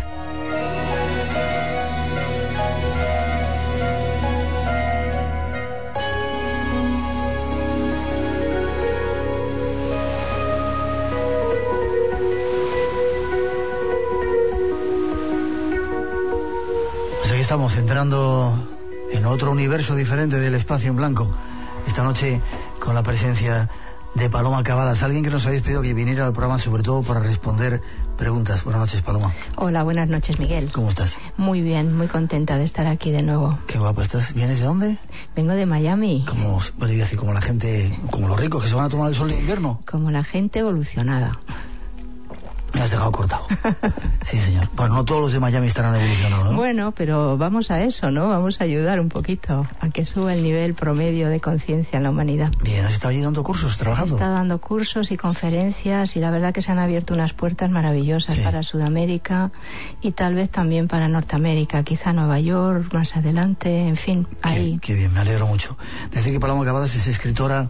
Speaker 2: Pues aquí estamos entrando en otro universo diferente del Espacio en Blanco. Esta noche con la presencia de Paloma Cavadas, alguien que nos habéis pedido que viniera al programa sobre todo para responder preguntas. Buenas noches, Paloma.
Speaker 7: Hola, buenas noches, Miguel.
Speaker 2: ¿Cómo estás?
Speaker 7: Muy bien, muy contenta de estar aquí de nuevo.
Speaker 2: Qué guapa estás. ¿Vienes de dónde?
Speaker 7: Vengo de Miami.
Speaker 2: Como, bueno, iba a decir, como la gente, como los ricos que se van a tomar el sol de invierno.
Speaker 7: Como la gente evolucionada.
Speaker 2: Me has dejado cortado. Sí, señor. Bueno, no todos los de Miami estarán evolucionados, ¿no?
Speaker 7: Bueno, pero vamos a eso, ¿no? Vamos a ayudar un poquito a que suba el nivel promedio de conciencia en la humanidad.
Speaker 2: Bien, ¿has estado allí dando cursos, trabajando?
Speaker 7: He estado dando cursos y conferencias y la verdad que se han abierto unas puertas maravillosas para Sudamérica y tal vez también para Norteamérica, quizá Nueva York, más adelante, en fin, ahí.
Speaker 2: Qué bien, me alegro mucho. Decir que Paloma Cavadas es escritora,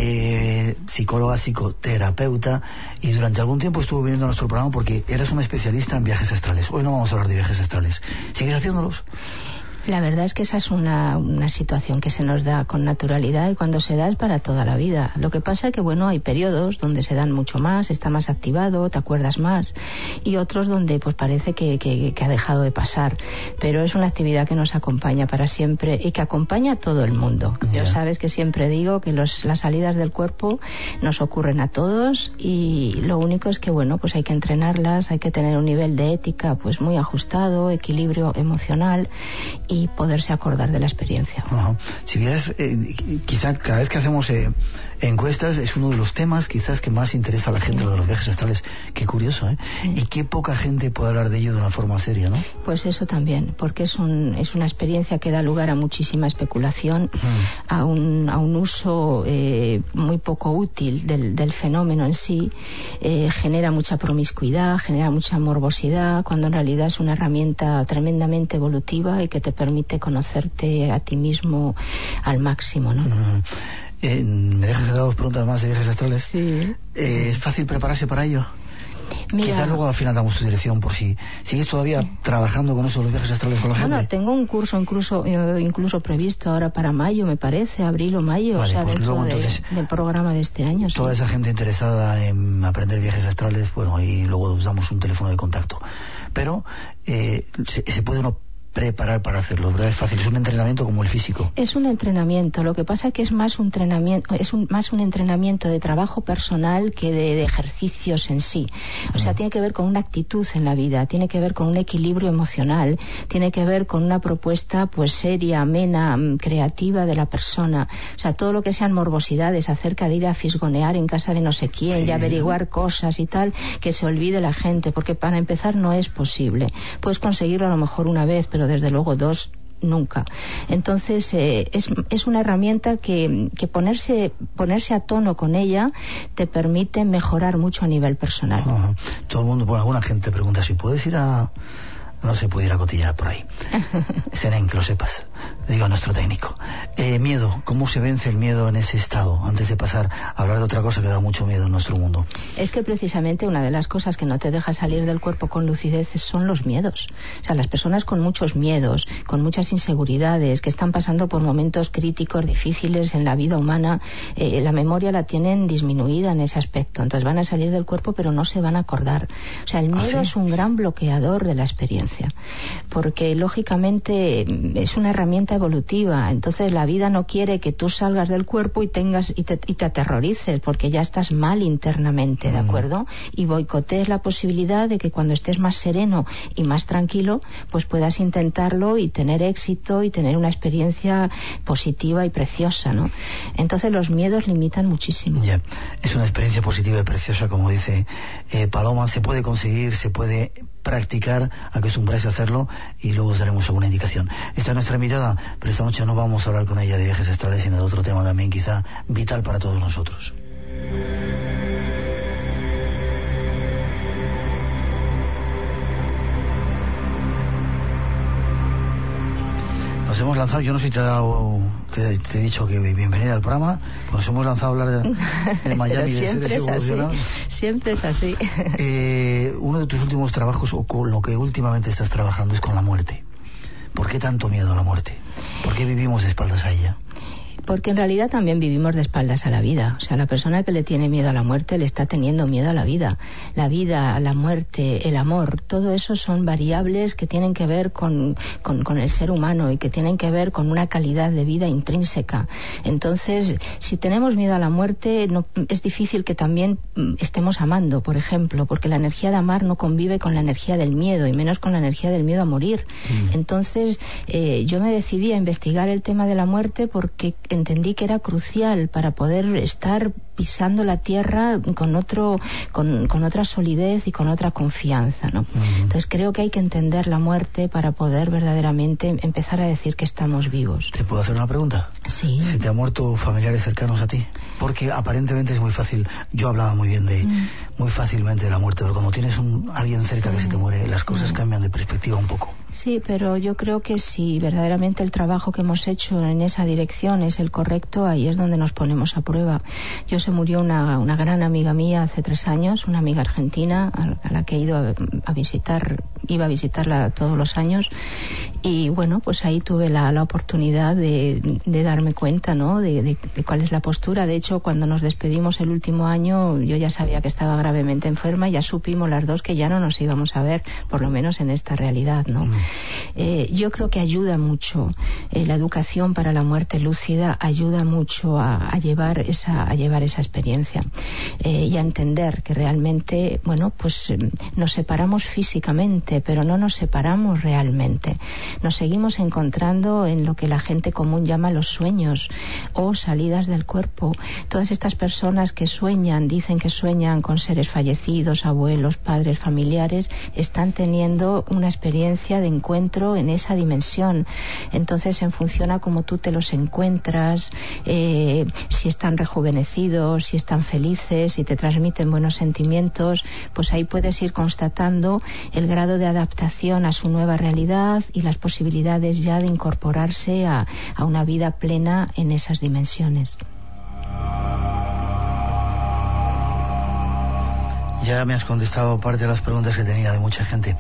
Speaker 2: psicóloga, psicoterapeuta y durante algún tiempo estuvo viniendo a nuestro programa porque eres una especialista en viajes astrales. Hoy no vamos a hablar de viajes astrales. ¿Sigues haciéndolos?
Speaker 7: La verdad es que esa es una situación que se nos da con naturalidad y cuando se da es para toda la vida. Lo que pasa es que, bueno, hay periodos donde se dan mucho más, está más activado, te acuerdas más, y otros donde pues parece que ha dejado de pasar. Pero es una actividad que nos acompaña para siempre y que acompaña a todo el mundo. Ya sabes que siempre digo que las salidas del cuerpo nos ocurren a todos y lo único es que, bueno, pues hay que entrenarlas, hay que tener un nivel de ética pues muy ajustado, equilibrio emocional y poderse acordar de la experiencia.
Speaker 2: Si vieras, quizá cada vez que hacemos encuestas es uno de los temas quizás que más interesa a la gente, lo de los viajes astrales. Qué curioso, ¿eh? Y qué poca gente puede hablar de ello de una forma seria, ¿no?
Speaker 7: Pues eso también, porque es una experiencia que da lugar a muchísima especulación, a un uso muy poco útil del fenómeno en sí, genera mucha promiscuidad, genera mucha morbosidad, cuando en realidad es una herramienta tremendamente evolutiva y que te permite conocerte a ti mismo al máximo, ¿no?
Speaker 2: ¿Me dejas que te haga dos preguntas más de viajes astrales?
Speaker 7: Sí.
Speaker 2: ¿Es fácil prepararse para ello?
Speaker 7: Mira,
Speaker 2: quizás luego al final damos tu dirección por si sigues todavía trabajando con eso de los viajes astrales con la gente.
Speaker 7: Bueno, tengo un curso incluso previsto ahora para mayo, me parece, abril o mayo,
Speaker 2: vale,
Speaker 7: o sea,
Speaker 2: pues
Speaker 7: dentro
Speaker 2: luego, entonces,
Speaker 7: del programa de este año.
Speaker 2: Toda esa gente interesada en aprender viajes astrales, bueno, ahí luego os damos un teléfono de contacto. Pero se puede uno preparar para hacerlo, ¿verdad? Es fácil, es un entrenamiento como el físico.
Speaker 7: Es un entrenamiento, lo que pasa es que es más un entrenamiento de trabajo personal que de ejercicios en sí. O sea, tiene que ver con una actitud en la vida, tiene que ver con un equilibrio emocional, tiene que ver con una propuesta pues seria, amena, creativa de la persona. O sea, todo lo que sean morbosidades acerca de ir a fisgonear en casa de no sé quién y averiguar cosas y tal, que se olvide la gente, porque para empezar no es posible. Puedes conseguirlo a lo mejor una vez, pero desde luego dos nunca. Entonces es una herramienta que ponerse a tono con ella te permite mejorar mucho a nivel personal.
Speaker 2: Todo el mundo, bueno, alguna gente pregunta si puedes ir a no se pudiera cotillar por ahí. Seren, que lo sepas, le digo a nuestro técnico. Miedo, ¿cómo se vence el miedo en ese estado? Antes de pasar a hablar de otra cosa que da mucho miedo en nuestro mundo.
Speaker 7: Es que precisamente una de las cosas que no te deja salir del cuerpo con lucidez son los miedos. O sea, las personas con muchos miedos, con muchas inseguridades, que están pasando por momentos críticos, difíciles en la vida humana, la memoria la tienen disminuida en ese aspecto. Entonces van a salir del cuerpo pero no se van a acordar. O sea, el miedo es un gran bloqueador de la experiencia, porque lógicamente es una herramienta evolutiva. Entonces la vida no quiere que tú salgas del cuerpo y te aterrorices, porque ya estás mal internamente, ¿de acuerdo? Y boicotees la posibilidad de que cuando estés más sereno y más tranquilo, pues puedas intentarlo y tener éxito y tener una experiencia positiva y preciosa, ¿no? Entonces los miedos limitan muchísimo.
Speaker 2: Ya, es una experiencia positiva y preciosa, como dice Paloma. Se puede conseguir, se puede practicar, acostumbrarse a hacerlo, y luego os daremos alguna indicación. Esta es nuestra invitada, pero esta noche no vamos a hablar con ella de viajes astrales, sino de otro tema también quizá vital para todos nosotros. Nos hemos lanzado, yo no sé si te he dicho que bienvenida al programa, pues nos hemos lanzado a hablar de Miami, de seres evolucionados.
Speaker 7: Siempre es así.
Speaker 2: Uno de tus últimos trabajos, o con lo que últimamente estás trabajando, es con la muerte. ¿Por qué tanto miedo a la muerte? ¿Por qué vivimos de espaldas a ella?
Speaker 7: Porque en realidad también vivimos de espaldas a la vida. O sea, la persona que le tiene miedo a la muerte le está teniendo miedo a la vida. La vida, la muerte, el amor, todo eso son variables que tienen que ver con el ser humano y que tienen que ver con una calidad de vida intrínseca. Entonces, si tenemos miedo a la muerte, es difícil que también estemos amando, por ejemplo, porque la energía de amar no convive con la energía del miedo, y menos con la energía del miedo a morir. Entonces, yo me decidí a investigar el tema de la muerte porque entendí que era crucial para poder estar pisando la tierra con otra solidez y con otra confianza, ¿no? Entonces creo que hay que entender la muerte para poder verdaderamente empezar a decir que estamos vivos.
Speaker 2: ¿Te puedo hacer una pregunta?
Speaker 7: Sí.
Speaker 2: ¿Se te han muerto familiares cercanos a ti? Porque aparentemente es muy fácil. Yo hablaba muy bien muy fácilmente de la muerte, pero cuando tienes alguien cerca que se te muere, las cosas cambian de perspectiva un poco.
Speaker 7: Sí, pero yo creo que si verdaderamente el trabajo que hemos hecho en esa dirección es el correcto, ahí es donde nos ponemos a prueba. Se murió una gran amiga mía hace 3 años, una amiga argentina a la que he ido a visitar, iba a visitarla todos los años, y bueno, pues ahí tuve la oportunidad de darme cuenta, ¿no?, de cuál es la postura. De hecho, cuando nos despedimos el último año, yo ya sabía que estaba gravemente enferma, y ya supimos las dos que ya no nos íbamos a ver, por lo menos en esta realidad, ¿no? Yo creo que ayuda mucho la educación para la muerte lúcida, ayuda mucho a llevar esa experiencia y a entender que realmente, bueno, pues nos separamos físicamente, pero no nos separamos realmente. Nos seguimos encontrando en lo que la gente común llama los sueños o salidas del cuerpo. Todas estas personas que dicen que sueñan con seres fallecidos, abuelos, padres, familiares, están teniendo una experiencia de encuentro en esa dimensión. Entonces, en función a cómo tú te los encuentras, si están rejuvenecidos, si están felices, si te transmiten buenos sentimientos, pues ahí puedes ir constatando el grado de adaptación a su nueva realidad y las posibilidades ya de incorporarse a una vida plena en esas dimensiones.
Speaker 2: Ya me has contestado parte de las preguntas que tenía de mucha gente.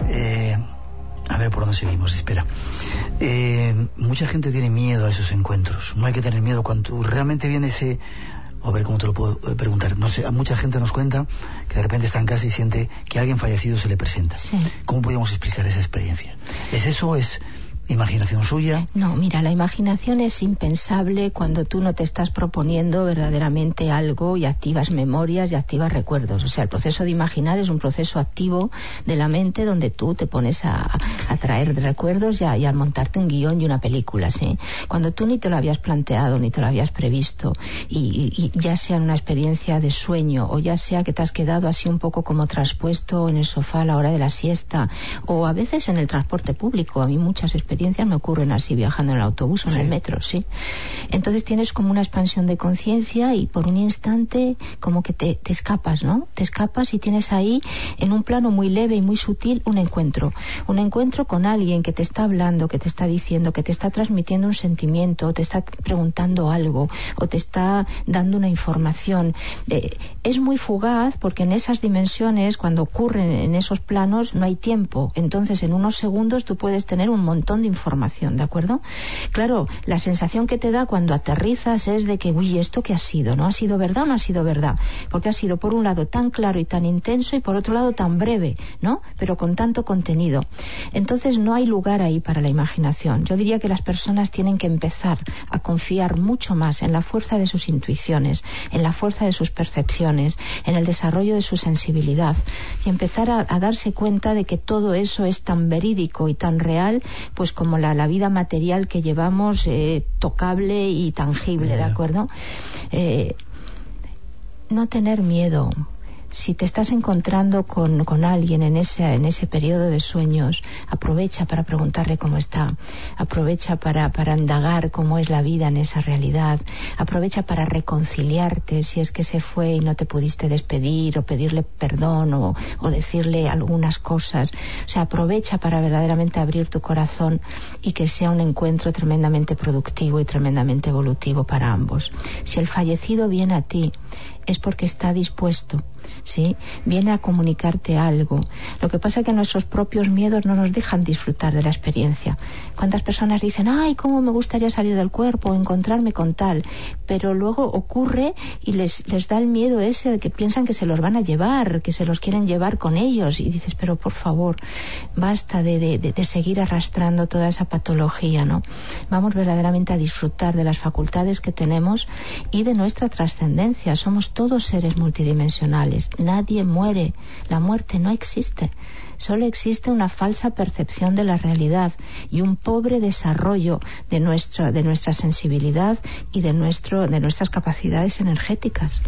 Speaker 2: A ver por dónde seguimos, espera. Mucha gente tiene miedo a esos encuentros. No hay que tener miedo cuando realmente viene ese... A ver cómo te lo puedo preguntar. No sé, a mucha gente nos cuenta que de repente está en casa y siente que alguien fallecido se le presenta.
Speaker 7: Sí.
Speaker 2: ¿Cómo podríamos explicar esa experiencia? ¿Es eso? ¿Es imaginación suya?
Speaker 7: No, mira, la imaginación es impensable cuando tú no te estás proponiendo verdaderamente algo y activas memorias y activas recuerdos. O sea, el proceso de imaginar es un proceso activo de la mente donde tú te pones a traer recuerdos y a montarte un guión y una película, ¿sí? Cuando tú ni te lo habías planteado, ni te lo habías previsto, y ya sea una experiencia de sueño, o ya sea que te has quedado así un poco como traspuesto en el sofá a la hora de la siesta, o a veces en el transporte público. A mí muchas experiencias experiencias me ocurren así, viajando en el autobús o en el metro, ¿sí? Entonces tienes como una expansión de conciencia y por un instante como que te escapas, ¿no? Te escapas y tienes ahí, en un plano muy leve y muy sutil, un encuentro con alguien que te está hablando, que te está diciendo, que te está transmitiendo un sentimiento, o te está preguntando algo, o te está dando una información. Es muy fugaz porque en esas dimensiones, cuando ocurren en esos planos, no hay tiempo. Entonces, en unos segundos tú puedes tener un montón de información, ¿de acuerdo? Claro, la sensación que te da cuando aterrizas es de que, uy, ¿esto qué ha sido? ¿No ha sido verdad o no ha sido verdad? Porque ha sido, por un lado, tan claro y tan intenso, y por otro lado, tan breve, ¿no? Pero con tanto contenido. Entonces, no hay lugar ahí para la imaginación. Yo diría que las personas tienen que empezar a confiar mucho más en la fuerza de sus intuiciones, en la fuerza de sus percepciones, en el desarrollo de su sensibilidad, y empezar a darse cuenta de que todo eso es tan verídico y tan real, pues como la vida material que llevamos, tocable y tangible, ¿de acuerdo? No tener miedo. Si te estás encontrando con alguien en ese periodo de sueños, aprovecha para preguntarle cómo está, aprovecha para indagar cómo es la vida en esa realidad, aprovecha para reconciliarte si es que se fue y no te pudiste despedir, o pedirle perdón, o decirle algunas cosas. O sea, aprovecha para verdaderamente abrir tu corazón y que sea un encuentro tremendamente productivo y tremendamente evolutivo para ambos. Si el fallecido viene a ti, es porque está dispuesto, ¿sí? Viene a comunicarte algo. Lo que pasa es que nuestros propios miedos no nos dejan disfrutar de la experiencia. ¿Cuántas personas dicen, ay, cómo me gustaría salir del cuerpo o encontrarme con tal? Pero luego ocurre y les da el miedo ese de que piensan que se los van a llevar, que se los quieren llevar con ellos. Y dices, pero por favor, basta de seguir arrastrando toda esa patología, ¿no? Vamos verdaderamente a disfrutar de las facultades que tenemos y de nuestra trascendencia. Somos todos seres multidimensionales. Nadie muere. La muerte no existe. Solo existe una falsa percepción de la realidad y un pobre desarrollo de nuestra sensibilidad y de nuestras capacidades energéticas.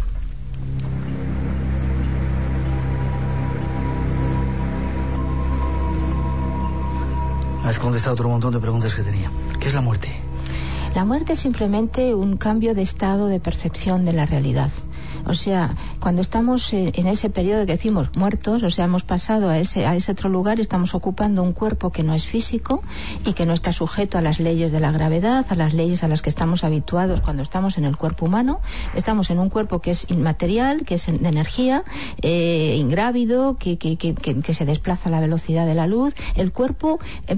Speaker 2: Has contestado otro montón de preguntas que tenía. ¿Qué es la muerte?
Speaker 7: La muerte es simplemente un cambio de estado de percepción de la realidad. O sea, cuando estamos en ese periodo que decimos muertos, o sea, hemos pasado a ese otro lugar y estamos ocupando un cuerpo que no es físico y que no está sujeto a las leyes de la gravedad, a las leyes a las que estamos habituados cuando estamos en el cuerpo humano. Estamos en un cuerpo que es inmaterial, que es de energía, ingrávido, que se desplaza a la velocidad de la luz. El cuerpo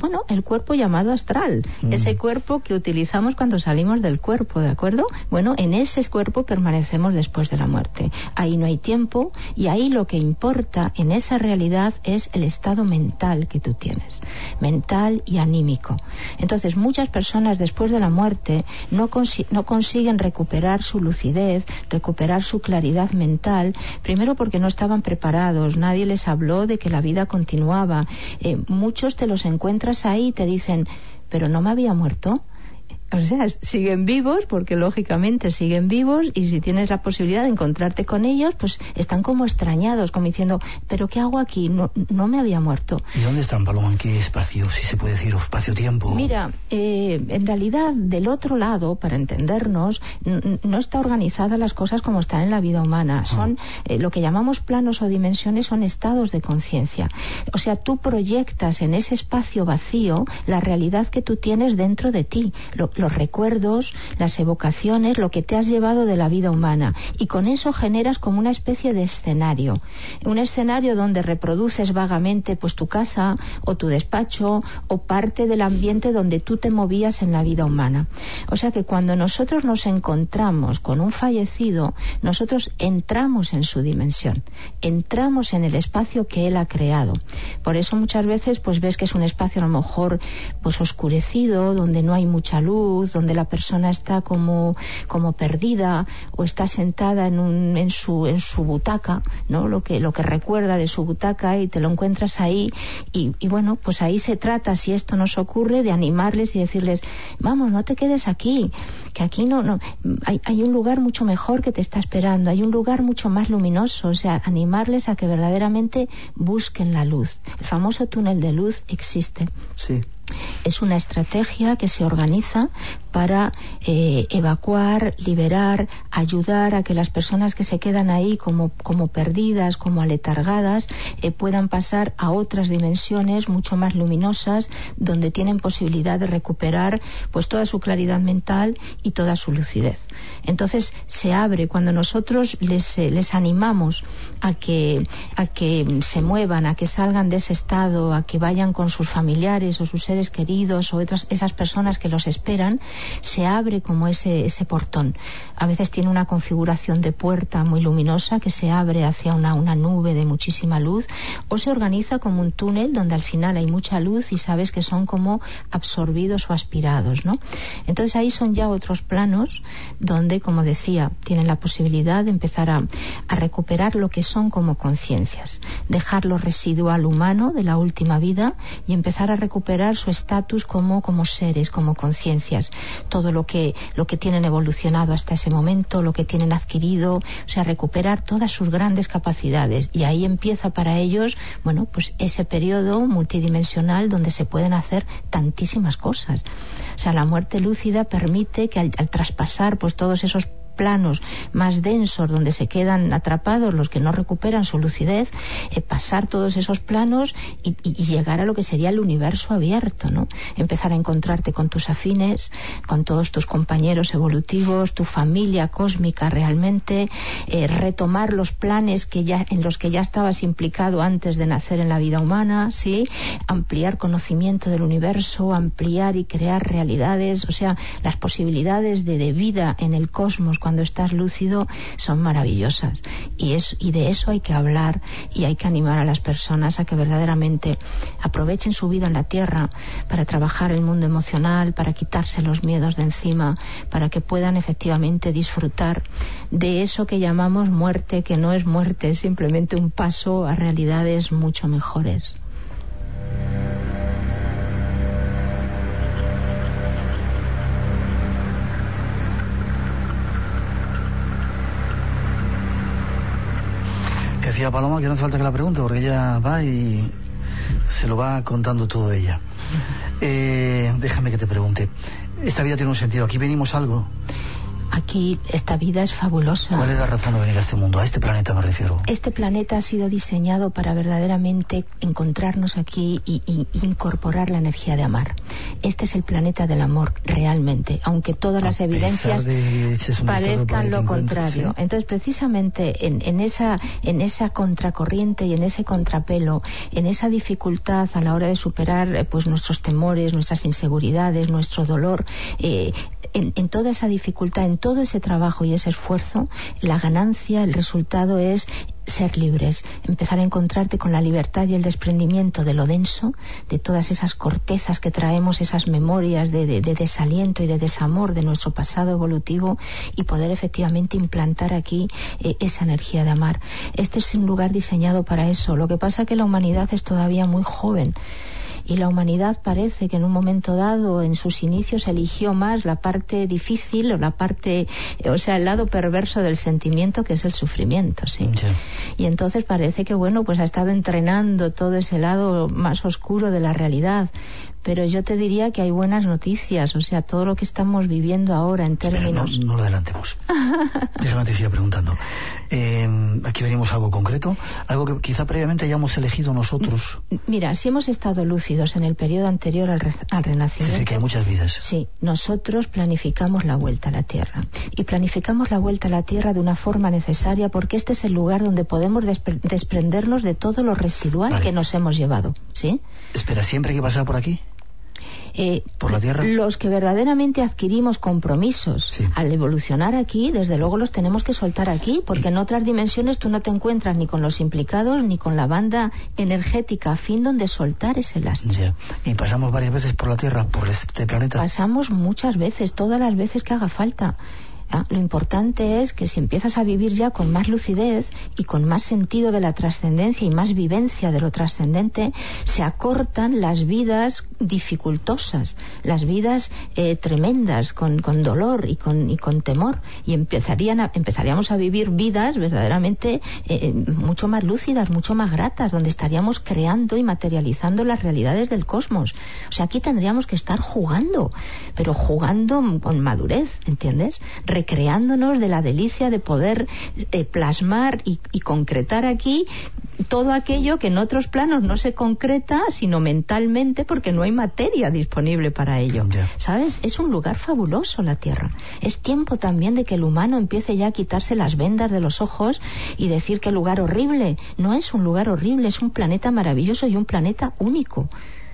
Speaker 7: llamado astral, ese cuerpo que utilizamos cuando salimos del cuerpo, ¿de acuerdo? Bueno, en ese cuerpo permanecemos después de la muerte. Ahí no hay tiempo y ahí lo que importa en esa realidad es el estado mental que tú tienes, mental y anímico. Entonces, muchas personas después de la muerte no consiguen recuperar su lucidez, recuperar su claridad mental, primero porque no estaban preparados, nadie les habló de que la vida continuaba. Muchos te los encuentras ahí y te dicen, pero no me había muerto. O sea, siguen vivos, porque lógicamente siguen vivos, y si tienes la posibilidad de encontrarte con ellos, pues están como extrañados, como diciendo, ¿pero qué hago aquí? No me había muerto.
Speaker 2: ¿Y dónde están, Paloma? ¿En qué espacio, si se puede decir, o espacio-tiempo?
Speaker 7: Mira, en realidad, del otro lado, para entendernos, no está organizada las cosas como están en la vida humana. Son lo que llamamos planos o dimensiones, son estados de conciencia. O sea, tú proyectas en ese espacio vacío la realidad que tú tienes dentro de ti, los recuerdos, las evocaciones, lo que te has llevado de la vida humana, y con eso generas como una especie de escenario, un escenario donde reproduces vagamente pues tu casa o tu despacho o parte del ambiente donde tú te movías en la vida humana. O sea que cuando nosotros nos encontramos con un fallecido, nosotros entramos en su dimensión, entramos en el espacio que él ha creado. Por eso muchas veces pues ves que es un espacio a lo mejor pues oscurecido, donde no hay mucha luz, donde la persona está como perdida, o está sentada en su butaca, ¿no? Lo que recuerda de su butaca, y te lo encuentras ahí, y bueno, pues ahí se trata, si esto nos ocurre, de animarles y decirles, vamos, no te quedes aquí, que aquí no hay un lugar mucho mejor que te está esperando, hay un lugar mucho más luminoso. O sea, animarles a que verdaderamente busquen la luz. El famoso túnel de luz existe.
Speaker 2: Sí.
Speaker 7: Es una estrategia que se organiza para evacuar, liberar, ayudar a que las personas que se quedan ahí como perdidas, como aletargadas, puedan pasar a otras dimensiones mucho más luminosas, donde tienen posibilidad de recuperar pues toda su claridad mental y toda su lucidez. Entonces se abre, cuando nosotros les animamos a que se muevan, a que salgan de ese estado, a que vayan con sus familiares o sus seres queridos o esas personas que los esperan, se abre como ese portón. A veces tiene una configuración de puerta muy luminosa que se abre hacia una nube de muchísima luz, o se organiza como un túnel donde al final hay mucha luz y sabes que son como absorbidos o aspirados, ¿no? Entonces ahí son ya otros planos donde, como decía, tienen la posibilidad de empezar a recuperar lo que son como conciencias, dejar lo residual humano de la última vida y empezar a recuperar su estatus como seres, como conciencias, todo lo que tienen evolucionado hasta ese momento, lo que tienen adquirido, o sea, recuperar todas sus grandes capacidades. Y ahí empieza para ellos, bueno, pues ese periodo multidimensional donde se pueden hacer tantísimas cosas. O sea, la muerte lúcida permite que al traspasar pues todos esos planos más densos donde se quedan atrapados los que no recuperan su lucidez, pasar todos esos planos y llegar a lo que sería el universo abierto, ¿no? Empezar a encontrarte con tus afines, con todos tus compañeros evolutivos, tu familia cósmica realmente, retomar los planes en los que ya estabas implicado antes de nacer en la vida humana, ¿sí? Ampliar conocimiento del universo, ampliar y crear realidades, o sea, las posibilidades de vida en el cosmos cuando estás lúcido son maravillosas, y de eso hay que hablar, y hay que animar a las personas a que verdaderamente aprovechen su vida en la Tierra para trabajar el mundo emocional, para quitarse los miedos de encima, para que puedan efectivamente disfrutar de eso que llamamos muerte, que no es muerte, es simplemente un paso a realidades mucho mejores.
Speaker 2: Que decía Paloma que no hace falta que la pregunte porque ella va y se lo va contando todo ella. Déjame que te pregunte, ¿esta vida tiene un sentido? ¿Aquí venimos a algo?
Speaker 7: Aquí esta vida es fabulosa.
Speaker 2: ¿Cuál es la razón de venir a este mundo? A este planeta me refiero.
Speaker 7: Este planeta ha sido diseñado para verdaderamente encontrarnos aquí y incorporar la energía de amar. Este es el planeta del amor realmente, aunque todas las evidencias parezcan lo contrario. ¿Sí? Entonces, precisamente en esa contracorriente y en ese contrapelo, en esa dificultad a la hora de superar pues nuestros temores, nuestras inseguridades, nuestro dolor, en toda esa dificultad, en todo ese trabajo y ese esfuerzo, la ganancia, el resultado es ser libres, empezar a encontrarte con la libertad y el desprendimiento de lo denso, de todas esas cortezas que traemos, esas memorias de desaliento y de desamor de nuestro pasado evolutivo, y poder efectivamente implantar aquí esa energía de amar. Este es un lugar diseñado para eso. Lo que pasa es que la humanidad es todavía muy joven, y la humanidad parece que en un momento dado, en sus inicios, eligió más la parte difícil o la parte, o sea, el lado perverso del sentimiento, que es el sufrimiento, ¿sí? Yeah. Y entonces parece que, bueno, pues ha estado entrenando todo ese lado más oscuro de la realidad. Pero yo te diría que hay buenas noticias, o sea, todo lo que estamos viviendo ahora en términos...
Speaker 2: Espera, no lo adelantemos. Déjame te siga preguntando. Aquí venimos a algo concreto, algo que quizá previamente hayamos elegido nosotros.
Speaker 7: Mira, si hemos estado lúcidos en el periodo anterior al renacimiento...
Speaker 2: Es decir, que hay muchas vidas.
Speaker 7: Sí, nosotros planificamos la vuelta a la Tierra. Y planificamos la vuelta a la Tierra de una forma necesaria, porque este es el lugar donde podemos desprendernos de todo lo residual que nos hemos llevado, ¿sí?
Speaker 2: Espera, ¿siempre hay que pasar por aquí? ¿Por la Tierra?
Speaker 7: Los que verdaderamente adquirimos compromisos al evolucionar aquí, desde luego los tenemos que soltar aquí, porque en otras dimensiones tú no te encuentras ni con los implicados ni con la banda energética afín donde soltar ese lastre.
Speaker 2: Ya. ¿Y pasamos varias veces por la Tierra, por este planeta?
Speaker 7: Pasamos muchas veces, todas las veces que haga falta. Lo importante es que si empiezas a vivir ya con más lucidez y con más sentido de la trascendencia y más vivencia de lo trascendente, se acortan las vidas dificultosas, las vidas tremendas, con dolor y con temor, y empezaríamos a vivir vidas verdaderamente mucho más lúcidas, mucho más gratas, donde estaríamos creando y materializando las realidades del cosmos. O sea, aquí tendríamos que estar jugando, pero jugando con madurez, ¿entiendes? Recreándonos de la delicia de poder plasmar y concretar aquí todo aquello que en otros planos no se concreta, sino mentalmente, porque no hay materia disponible para ello. ¿Sabes? Es un lugar fabuloso la Tierra. Es tiempo también de que el humano empiece ya a quitarse las vendas de los ojos y decir que lugar horrible. No es un lugar horrible, es un planeta maravilloso y un planeta único.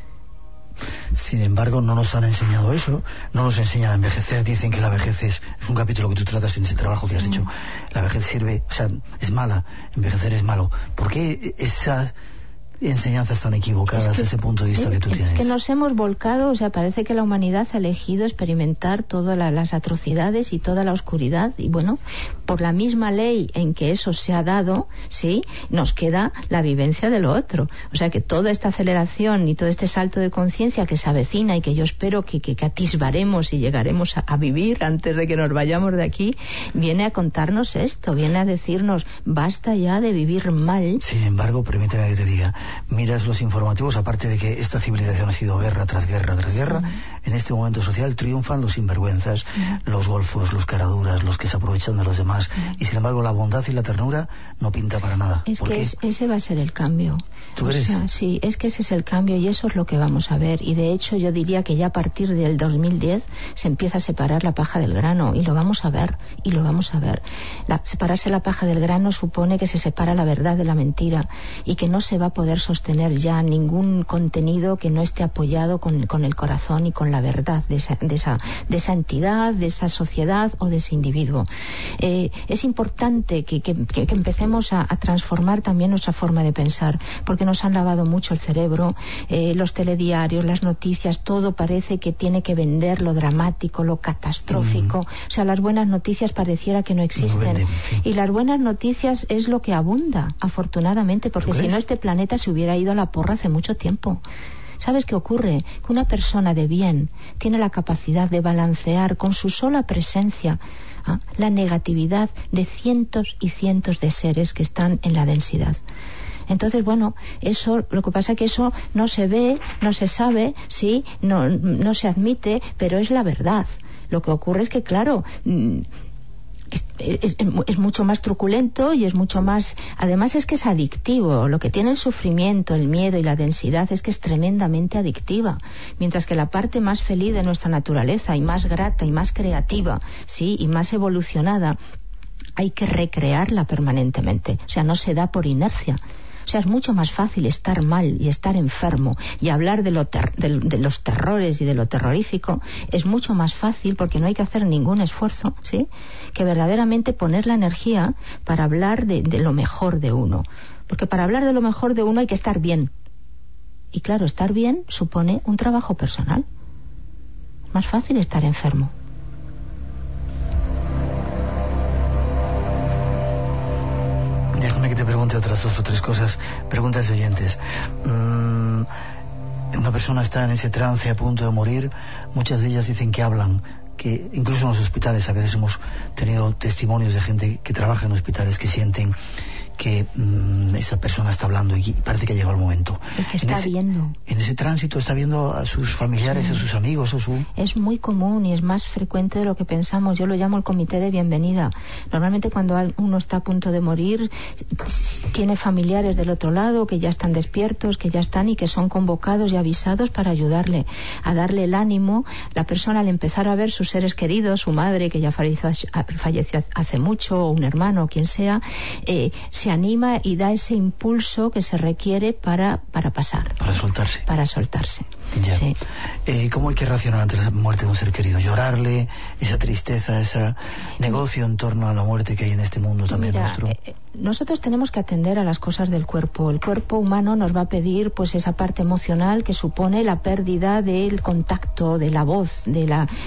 Speaker 2: Sin embargo, no nos han enseñado eso, no nos enseñan a envejecer. Dicen que la vejez es un capítulo que tú tratas en ese trabajo que has hecho. La vejez sirve, o sea, es mala, envejecer es malo. ¿Por qué esas enseñanzas tan equivocadas, ese punto de vista que tú tienes?
Speaker 7: Es que nos hemos volcado, o sea, parece que la humanidad ha elegido experimentar todas las atrocidades y toda la oscuridad, y bueno, por la misma ley en que eso se ha dado, sí, nos queda la vivencia de lo otro. O sea, que toda esta aceleración y todo este salto de conciencia que se avecina y que yo espero que atisbaremos y llegaremos a vivir antes de que nos vayamos de aquí, viene a contarnos esto, viene a decirnos, basta ya de vivir mal.
Speaker 2: Sin embargo, permíteme que te diga, miras los informativos, aparte de que esta civilización ha sido guerra tras guerra tras guerra, en este momento social triunfan los sinvergüenzas, los golfos, los caraduras, los que se aprovechan de los demás, y sin embargo la bondad y la ternura no pinta para nada.
Speaker 7: Es que ese va a ser el cambio.
Speaker 2: ¿Tú crees?
Speaker 7: O sea, sí, es que ese es el cambio y eso es lo que vamos a ver. Y de hecho yo diría que ya a partir del 2010 se empieza a separar la paja del grano, y lo vamos a ver, y lo vamos a ver. Separarse la paja del grano supone que se separa la verdad de la mentira, y que no se va a poder sostener ya ningún contenido que no esté apoyado con el corazón y con la verdad de esa entidad, de esa sociedad o de ese individuo. Es importante que empecemos a transformar también nuestra forma de pensar, porque nos han lavado mucho el cerebro, los telediarios, las noticias, todo parece que tiene que vender lo dramático, lo catastrófico. O sea, las buenas noticias pareciera que no existen. Y las buenas noticias es lo que abunda, afortunadamente, porque si no este planeta se hubiera ido a la porra hace mucho tiempo. ¿Sabes qué ocurre? Que una persona de bien tiene la capacidad de balancear con su sola presencia la negatividad de cientos y cientos de seres que están en la densidad. Entonces, bueno, eso, lo que pasa es que eso no se ve, no se sabe, sí, no se admite, pero es la verdad. Lo que ocurre es que, claro, es mucho más truculento y es mucho más... Además es que es adictivo. Lo que tiene el sufrimiento, el miedo y la densidad es que es tremendamente adictiva. Mientras que la parte más feliz de nuestra naturaleza y más grata y más creativa, sí, y más evolucionada, hay que recrearla permanentemente. O sea, no se da por inercia. O sea, es mucho más fácil estar mal y estar enfermo y hablar de los terrores y de lo terrorífico. Es mucho más fácil porque no hay que hacer ningún esfuerzo, ¿sí?, que verdaderamente poner la energía para hablar de lo mejor de uno. Porque para hablar de lo mejor de uno hay que estar bien. Y claro, estar bien supone un trabajo personal. Es más fácil estar enfermo.
Speaker 2: Déjame que te pregunte otras 2 o 3 cosas. Preguntas de oyentes. Una persona está en ese trance a punto de morir. Muchas de ellas dicen que hablan, que incluso en los hospitales a veces hemos tenido testimonios de gente que trabaja en hospitales que sienten que esa persona está hablando y parece que ha llegado el momento.
Speaker 7: El que está viendo.
Speaker 2: En ese tránsito está viendo a sus familiares, a sus amigos,
Speaker 7: Es muy común y es más frecuente de lo que pensamos. Yo lo llamo el comité de bienvenida. Normalmente cuando uno está a punto de morir, tiene familiares del otro lado que ya están despiertos, que ya están y que son convocados y avisados para ayudarle, a darle el ánimo. La persona, al empezar a ver sus seres queridos, su madre que ya falleció hace mucho, o un hermano, o quien sea, se anima y da ese impulso que se requiere para pasar.
Speaker 2: Para soltarse.
Speaker 7: Para soltarse.
Speaker 2: Ya.
Speaker 7: Sí.
Speaker 2: ¿Cómo hay que reaccionar ante la muerte de un ser querido? ¿Llorarle? ¿Esa tristeza, ese negocio en torno a la muerte que hay en este mundo también nuestro?
Speaker 7: nosotros tenemos que atender a las cosas del cuerpo. El cuerpo humano nos va a pedir pues esa parte emocional que supone la pérdida del contacto, de la voz, de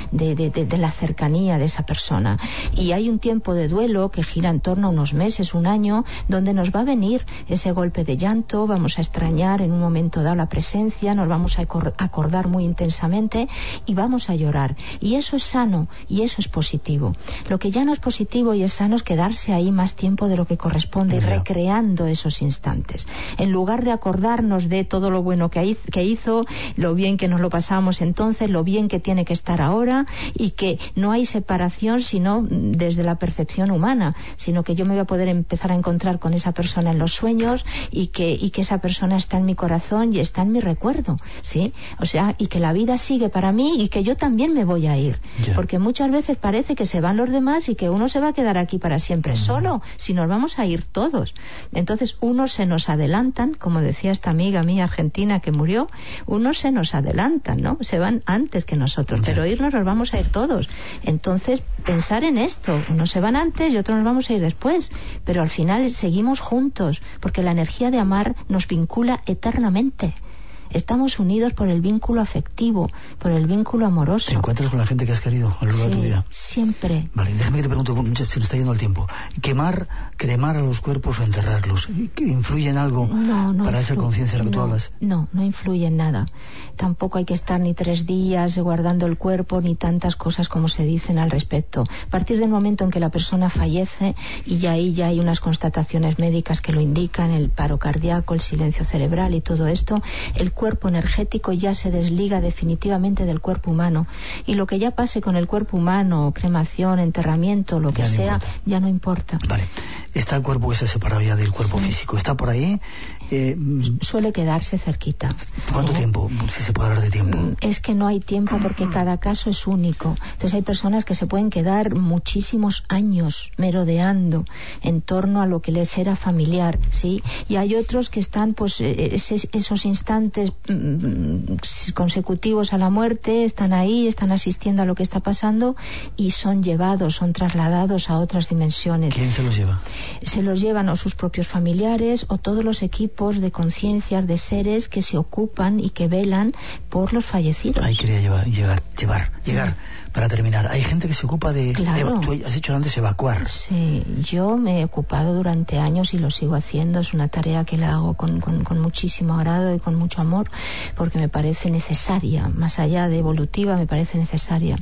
Speaker 7: la cercanía de esa persona. Y hay un tiempo de duelo que gira en torno a unos meses, un año, donde nos va a venir ese golpe de llanto, vamos a extrañar en un momento dado la presencia, nos vamos a acordar muy intensamente y vamos a llorar. Y eso es sano y eso es positivo. Lo que ya no es positivo y es sano es quedarse ahí más tiempo de lo que corresponde y recreando esos instantes. En lugar de acordarnos de todo lo bueno que hizo, lo bien que nos lo pasamos entonces, lo bien que tiene que estar ahora, y que no hay separación sino desde la percepción humana, sino que yo me voy a poder empezar a encontrar con esa persona en los sueños y que esa persona está en mi corazón y está en mi recuerdo, ¿sí? O sea, y que la vida sigue para mí y que yo también me voy a ir. Porque muchas veces parece que se van los demás y que uno se va a quedar aquí para siempre solo, si nos vamos a ir todos. Entonces, unos se nos adelantan, como decía esta amiga mía argentina que murió, unos se nos adelantan, ¿no? Se van antes que nosotros, pero irnos nos vamos a ir todos. Entonces, pensar en esto, unos se van antes y otros nos vamos a ir después, pero al final seguimos juntos, porque la energía de amar nos vincula eternamente. Estamos unidos por el vínculo afectivo, por el vínculo amoroso.
Speaker 2: ¿Te encuentras con la gente que has querido a lo largo de tu vida?
Speaker 7: Siempre.
Speaker 2: Vale, déjame que te pregunte, se nos está yendo el tiempo. ¿Cremar a los cuerpos o enterrarlos? ¿Influye en algo para esa conciencia de la que tú hablas?
Speaker 7: No influye en nada. Tampoco hay que estar ni 3 días guardando el cuerpo, ni tantas cosas como se dicen al respecto. A partir del momento en que la persona fallece, y ahí ya hay unas constataciones médicas que lo indican, el paro cardíaco, el silencio cerebral y todo esto, el cuerpo energético ya se desliga definitivamente del cuerpo humano, y lo que ya pase con el cuerpo humano, cremación, enterramiento, lo que sea, ya no importa.
Speaker 2: Vale, está el cuerpo que se ha separado ya del cuerpo físico, está por ahí.
Speaker 7: Suele quedarse cerquita.
Speaker 2: ¿Cuánto tiempo? Si se puede hablar de tiempo.
Speaker 7: Es que no hay tiempo porque cada caso es único. Entonces hay personas que se pueden quedar muchísimos años merodeando en torno a lo que les era familiar, ¿sí? Y hay otros que están pues esos instantes consecutivos a la muerte, están ahí, están asistiendo a lo que está pasando y son llevados, son trasladados a otras dimensiones.
Speaker 2: ¿Quién se los lleva?
Speaker 7: Se los llevan o sus propios familiares o todos los equipos de conciencias de seres que se ocupan y que velan por los fallecidos.
Speaker 2: Ahí quería llegar para terminar. Hay gente que se ocupa de...
Speaker 7: Claro.
Speaker 2: Tú has hecho antes evacuar.
Speaker 7: Sí, yo me he ocupado durante años y lo sigo haciendo. Es una tarea que la hago con muchísimo agrado y con mucho amor, porque me parece necesaria, más allá de evolutiva, me parece necesaria.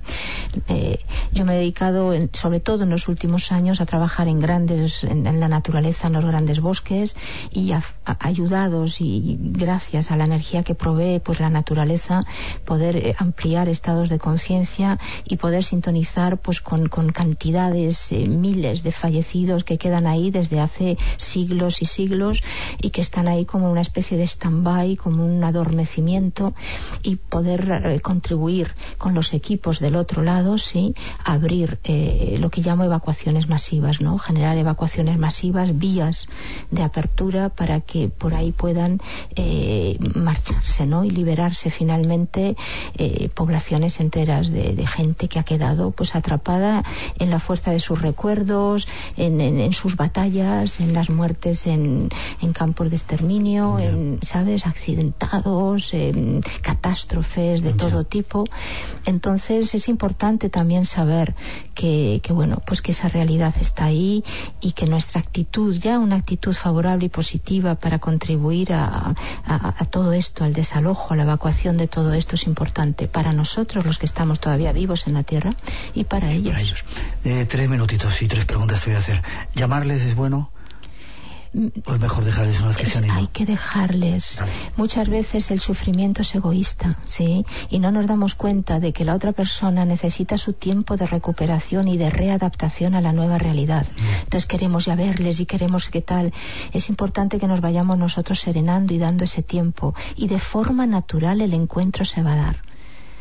Speaker 7: Yo me he dedicado, sobre todo en los últimos años, a trabajar en la naturaleza, en los grandes bosques, y ayudados y gracias a la energía que provee pues la naturaleza, poder ampliar estados de conciencia y poder sintonizar pues con cantidades, miles de fallecidos que quedan ahí desde hace siglos y siglos y que están ahí como una especie de stand-by, como un adormecimiento, y poder contribuir con los equipos del otro lado, sí, abrir lo que llamo evacuaciones masivas, ¿no? Generar evacuaciones masivas, vías de apertura para que por ahí puedan marcharse, ¿no? Y liberarse finalmente poblaciones enteras de gente que ha quedado pues atrapada en la fuerza de sus recuerdos, en sus batallas, en las muertes en campos de exterminio, ¿sabes? Accidentados, catástrofes de todo tipo. Entonces es importante también saber que bueno, pues que esa realidad está ahí y que nuestra actitud, ya una actitud favorable y positiva para contribuir a todo esto, al desalojo, a la evacuación de todo esto, es importante para nosotros, los que estamos todavía vivos en la Tierra, y para ellos.
Speaker 2: 3 minutitos y 3 preguntas te voy a hacer. ¿Llamarles es bueno? ¿O es mejor dejarles una vez que se han ido?
Speaker 7: Hay que dejarles. Muchas veces el sufrimiento es egoísta, ¿sí? Y no nos damos cuenta de que la otra persona necesita su tiempo de recuperación y de readaptación a la nueva realidad. Entonces queremos ya verles y queremos qué tal. Es importante que nos vayamos nosotros serenando y dando ese tiempo. Y de forma natural el encuentro se va a dar.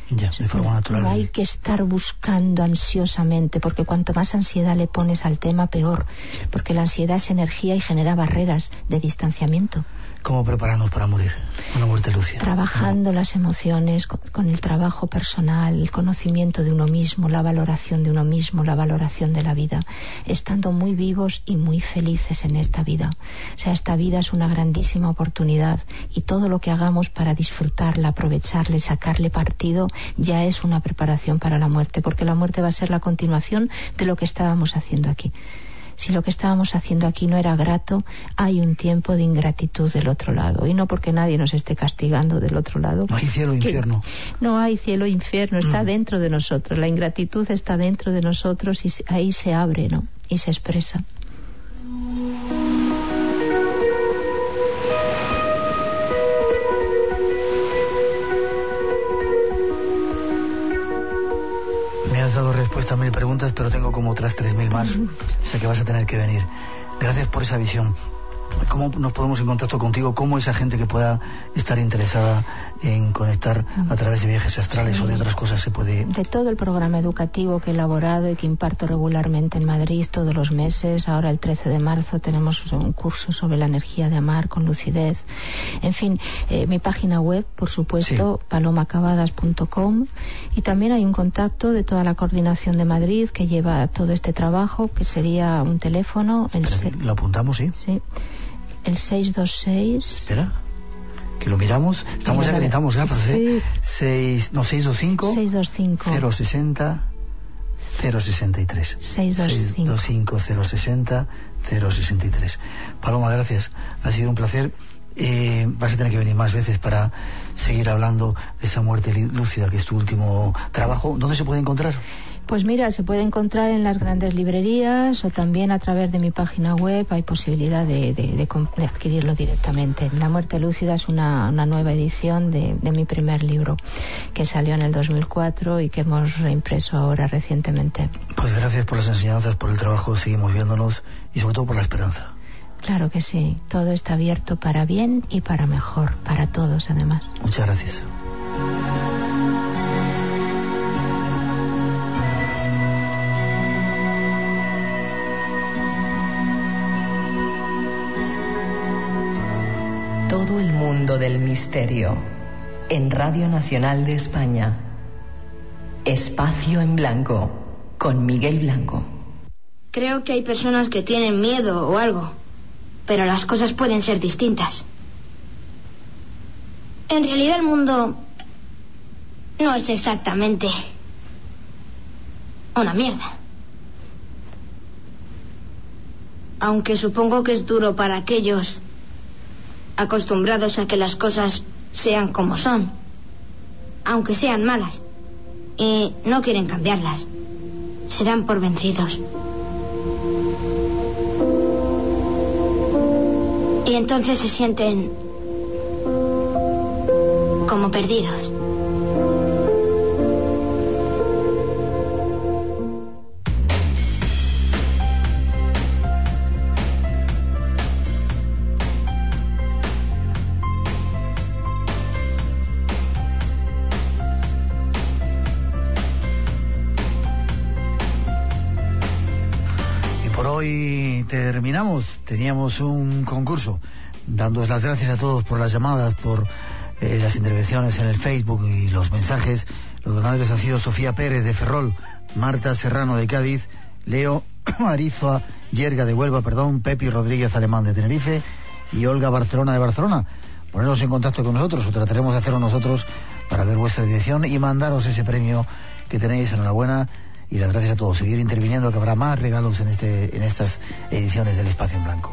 Speaker 2: Ya, de forma natural.
Speaker 7: No hay que estar buscando ansiosamente, porque cuanto más ansiedad le pones al tema, peor. Porque la ansiedad es energía y genera barreras de distanciamiento.
Speaker 2: ¿Cómo prepararnos para morir? Una muerte lúcida.
Speaker 7: Trabajando las emociones, con el trabajo personal, el conocimiento de uno mismo, la valoración de uno mismo, la valoración de la vida, estando muy vivos y muy felices en esta vida. O sea, esta vida es una grandísima oportunidad y todo lo que hagamos para disfrutarla, aprovecharla y sacarle partido ya es una preparación para la muerte, porque la muerte va a ser la continuación de lo que estábamos haciendo aquí. Si lo que estábamos haciendo aquí no era grato, hay un tiempo de ingratitud del otro lado. Y no porque nadie nos esté castigando del otro lado.
Speaker 2: No hay cielo e infierno.
Speaker 7: No hay cielo e infierno, está dentro de nosotros. La ingratitud está dentro de nosotros y ahí se abre, ¿no? Y se expresa.
Speaker 2: Me has dado respuesta a 1000 preguntas, pero tengo como otras 3000 más. O sea que vas a tener que venir. Gracias por esa visión. ¿Cómo nos ponemos en contacto contigo? ¿Cómo esa gente que pueda estar interesada en conectar a través de viajes astrales o de otras cosas se puede...?
Speaker 7: De todo el programa educativo que he elaborado y que imparto regularmente en Madrid todos los meses. Ahora el 13 de marzo tenemos un curso sobre la energía de amar con lucidez. En fin, mi página web, por supuesto, sí, palomacavadas.com, y también hay un contacto de toda la coordinación de Madrid que lleva todo este trabajo, que sería un teléfono...
Speaker 2: ¿Lo apuntamos, sí?
Speaker 7: Sí. El 626...
Speaker 2: Espera, que lo miramos. Estamos ya que necesitamos gafas, ¿eh?
Speaker 7: Sí.
Speaker 2: 625...
Speaker 7: 625...
Speaker 2: 060... 063. 625 060 063. Paloma, gracias. Ha sido un placer. Vas a tener que venir más veces para seguir hablando de esa muerte lúcida que es tu último trabajo. ¿Dónde se puede encontrar?
Speaker 7: Pues mira, se puede encontrar en las grandes librerías o también a través de mi página web. Hay posibilidad de adquirirlo directamente. La muerte lúcida es una nueva edición de mi primer libro, que salió en el 2004 y que hemos reimpreso ahora recientemente.
Speaker 2: Pues gracias por las enseñanzas, por el trabajo, seguimos viéndonos y sobre todo por la esperanza.
Speaker 7: Claro que sí, todo está abierto para bien y para mejor, para todos además.
Speaker 2: Muchas gracias.
Speaker 4: Todo el mundo del misterio en Radio Nacional de España. Espacio en Blanco con Miguel Blanco.
Speaker 8: Creo que hay personas que tienen miedo o algo, pero las cosas pueden ser distintas. En realidad el mundo no es exactamente una mierda. Aunque supongo que es duro para aquellos acostumbrados a que las cosas sean como son, aunque sean malas, y no quieren cambiarlas. Se dan por vencidos. Y entonces se sienten como perdidos.
Speaker 2: Hoy terminamos, teníamos un concurso, dándoos las gracias a todos por las llamadas, por las intervenciones en el Facebook y los mensajes. Los ganadores han sido Sofía Pérez de Ferrol, Marta Serrano de Cádiz, Leo Arizoa Yerga de Huelva, Pepi Rodríguez Alemán de Tenerife y Olga Barcelona de Barcelona. Poneros en contacto con nosotros, o trataremos de hacerlo nosotros para ver vuestra dirección y mandaros ese premio que tenéis. Enhorabuena. Y las gracias a todos. Seguir interviniendo, que habrá más regalos en estas ediciones del Espacio en Blanco.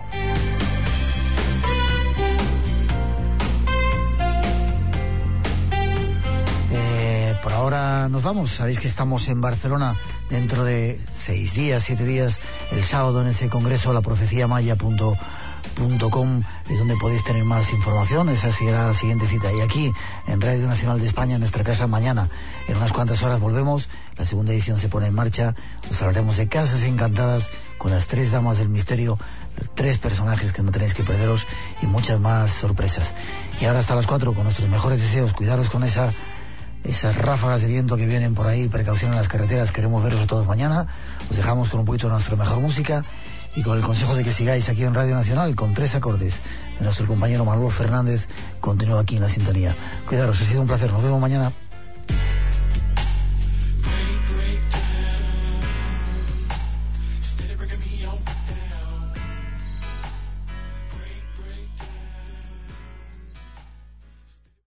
Speaker 2: Por ahora nos vamos. Sabéis que estamos en Barcelona dentro de 6 días, 7 días, el sábado en ese congreso, laprofeciamaya.com, es donde podéis tener más información. Esa será la siguiente cita. Y aquí, en Radio Nacional de España, en nuestra casa, mañana, en unas cuantas horas volvemos. La segunda edición se pone en marcha. Os hablaremos de Casas Encantadas con las 3 damas del misterio, 3 personajes que no tenéis que perderos y muchas más sorpresas. Y ahora hasta las 4 con nuestros mejores deseos. Cuidaros con esa esas ráfagas de viento que vienen por ahí, precaución en las carreteras, queremos veros a todos mañana. Os dejamos con un poquito de nuestra mejor música y con el consejo de que sigáis aquí en Radio Nacional con 3 acordes de nuestro compañero Manuel Fernández. Continúa aquí en la sintonía. Cuidaros, ha sido un placer, nos vemos mañana.